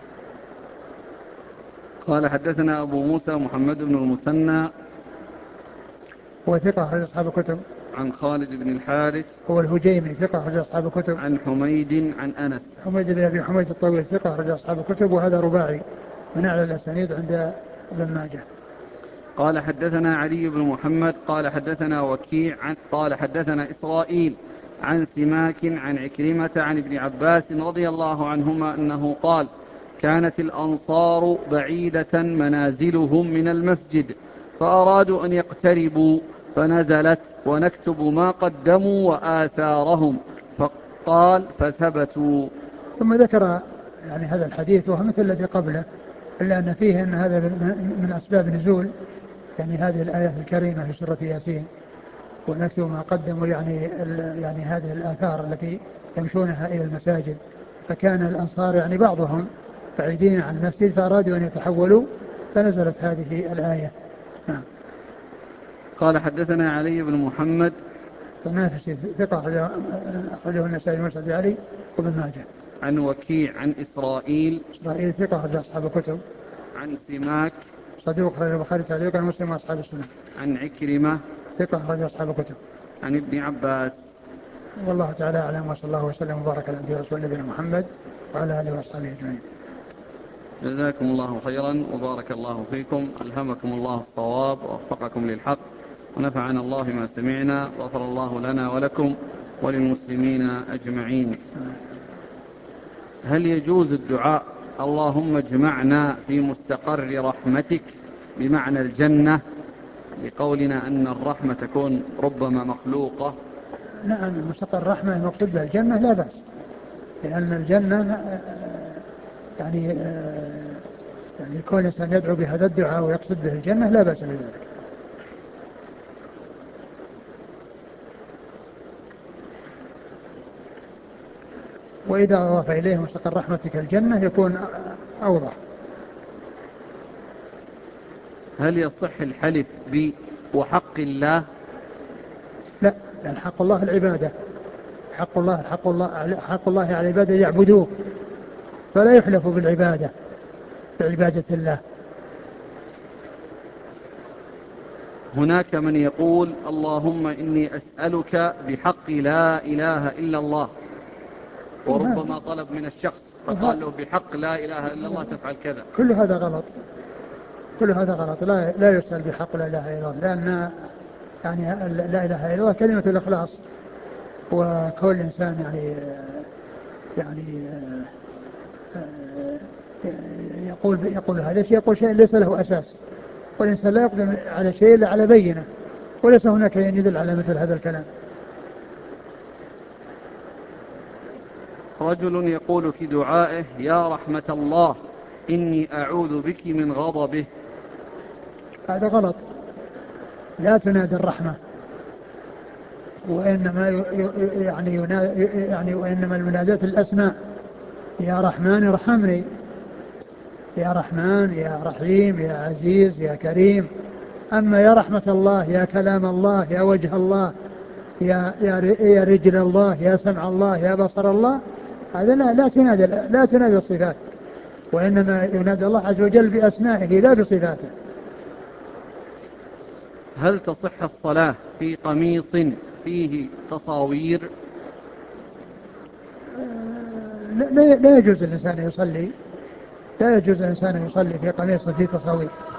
A: قال حدثنا أبو موسى محمد بن المثنى
B: هو ثقة أخرج أصحاب الكتب.
A: عن خالد بن الحارث
B: هو الهجيمي ثقة أخرج أصحاب الكتب.
A: عن حميد عن أنس.
B: حميد بن أبي حميد الطويل ثقة أخرج أصحاب الكتب، وهذا رباعي من أعلى الأسانيد عند ابن ماجه.
A: قال حدثنا علي بن محمد قال حدثنا وكيع قال حدثنا إسرائيل عن سماك عن عكرمة عن ابن عباس رضي الله عنهما أنه قال كانت الأنصار بعيدة منازلهم من المسجد فأرادوا أن يقتربوا فنزلت ونكتب ما قدموا وآثارهم فقال فثبتوا.
B: ثم ذكر يعني هذا الحديث وهو مثل الذي قبله، إلا أن فيه أن هذا من أسباب نزول يعني هذه الآية الكريمة في سورة ياسين، ونكتب ما قدموا يعني هذه الآثار التي يمشونها إلى المساجد. فكان الأنصار يعني بعضهم بعيدين عن المسجد فأرادوا أن يتحولوا فنزلت هذه الآية. نعم.
A: قال حدثنا علي بن محمد
B: النافسي ثقة أخرجه النسائي المسعد علي وابن ماجه.
A: عن وكيع عن إسرائيل
B: ثقة أخرج أصحاب الكتب.
A: عن سماك
B: صدوق أخرج البخاري تعليقا ومسلم وأصحاب السنة.
A: عن عكرمة
B: ثقة أخرج أصحاب الكتب.
A: عن ابن عباس.
B: والله تعالى أعلم، وصلى الله وسلم وبارك على نبينا ورسوله نبينا محمد وعلى آله وأصحابه أجمعين.
A: جزاكم الله خيرا وبارك الله فيكم، ألهمكم الله الصواب ووفقكم للحق ونفعنا الله ما سمعنا، وغفر الله لنا ولكم وللمسلمين أجمعين. هل يجوز الدعاء اللهم اجمعنا في مستقر رحمتك بمعنى الجنة، لقولنا أن الرحمة تكون ربما مخلوقة؟
B: نعم، مستقر الرحمة المقصود بها الجنة لا بأس، لأن الجنة يعني كل إنسان يدعو بهذا الدعاء ويقصد به الجنة لا بأس بذلك. وإذا أضاف إليه مستقر رحمتك الجنة يكون أوضح.
A: هل يصح الحلف وحق الله؟
B: لا، لأن حق الله العبادة، حق الله على العبادة يعبدوه، فلا يحلف بالعبادة بعبادة الله.
A: هناك من يقول اللهم إني أسألك بحق لا إله إلا الله، وربما طلب من الشخص فقال له بحق لا إله إلا الله تفعل كذا.
B: كل هذا غلط، كل هذا غلط. لا يسأل بحق لا إله إلا الله، لأن يعني لا إله إلا الله كلمة الإخلاص، وكل إنسان يعني يقول هذا الشيء، يقول شيء ليس له أساس، والإنسان لا يقدم على شيء إلا على بينة، وليس هناك يدل على مثل هذا الكلام.
A: رجل يقول في دعائه يا رحمة الله إني أعوذ بك من غضبه.
B: هذا غلط، لا تنادي الرحمة، وإنما وإنما المنادات الأسماء، يا رحمن ارحمني، يا رحمن يا رحيم يا عزيز يا كريم. أما يا رحمة الله، يا كلام الله، يا وجه الله، يا رجل الله، يا سمع الله، يا بصر الله، هذا لا تنادى الصفات، وإنما ينادى الله عز وجل بأسمائه لا بصفاته.
A: هل تصح الصلاة في قميص فيه تصاوير؟
B: لا يجوز الإنسان يصلي، لا يجوز الإنسان يصلي في قميص فيه تصاوير.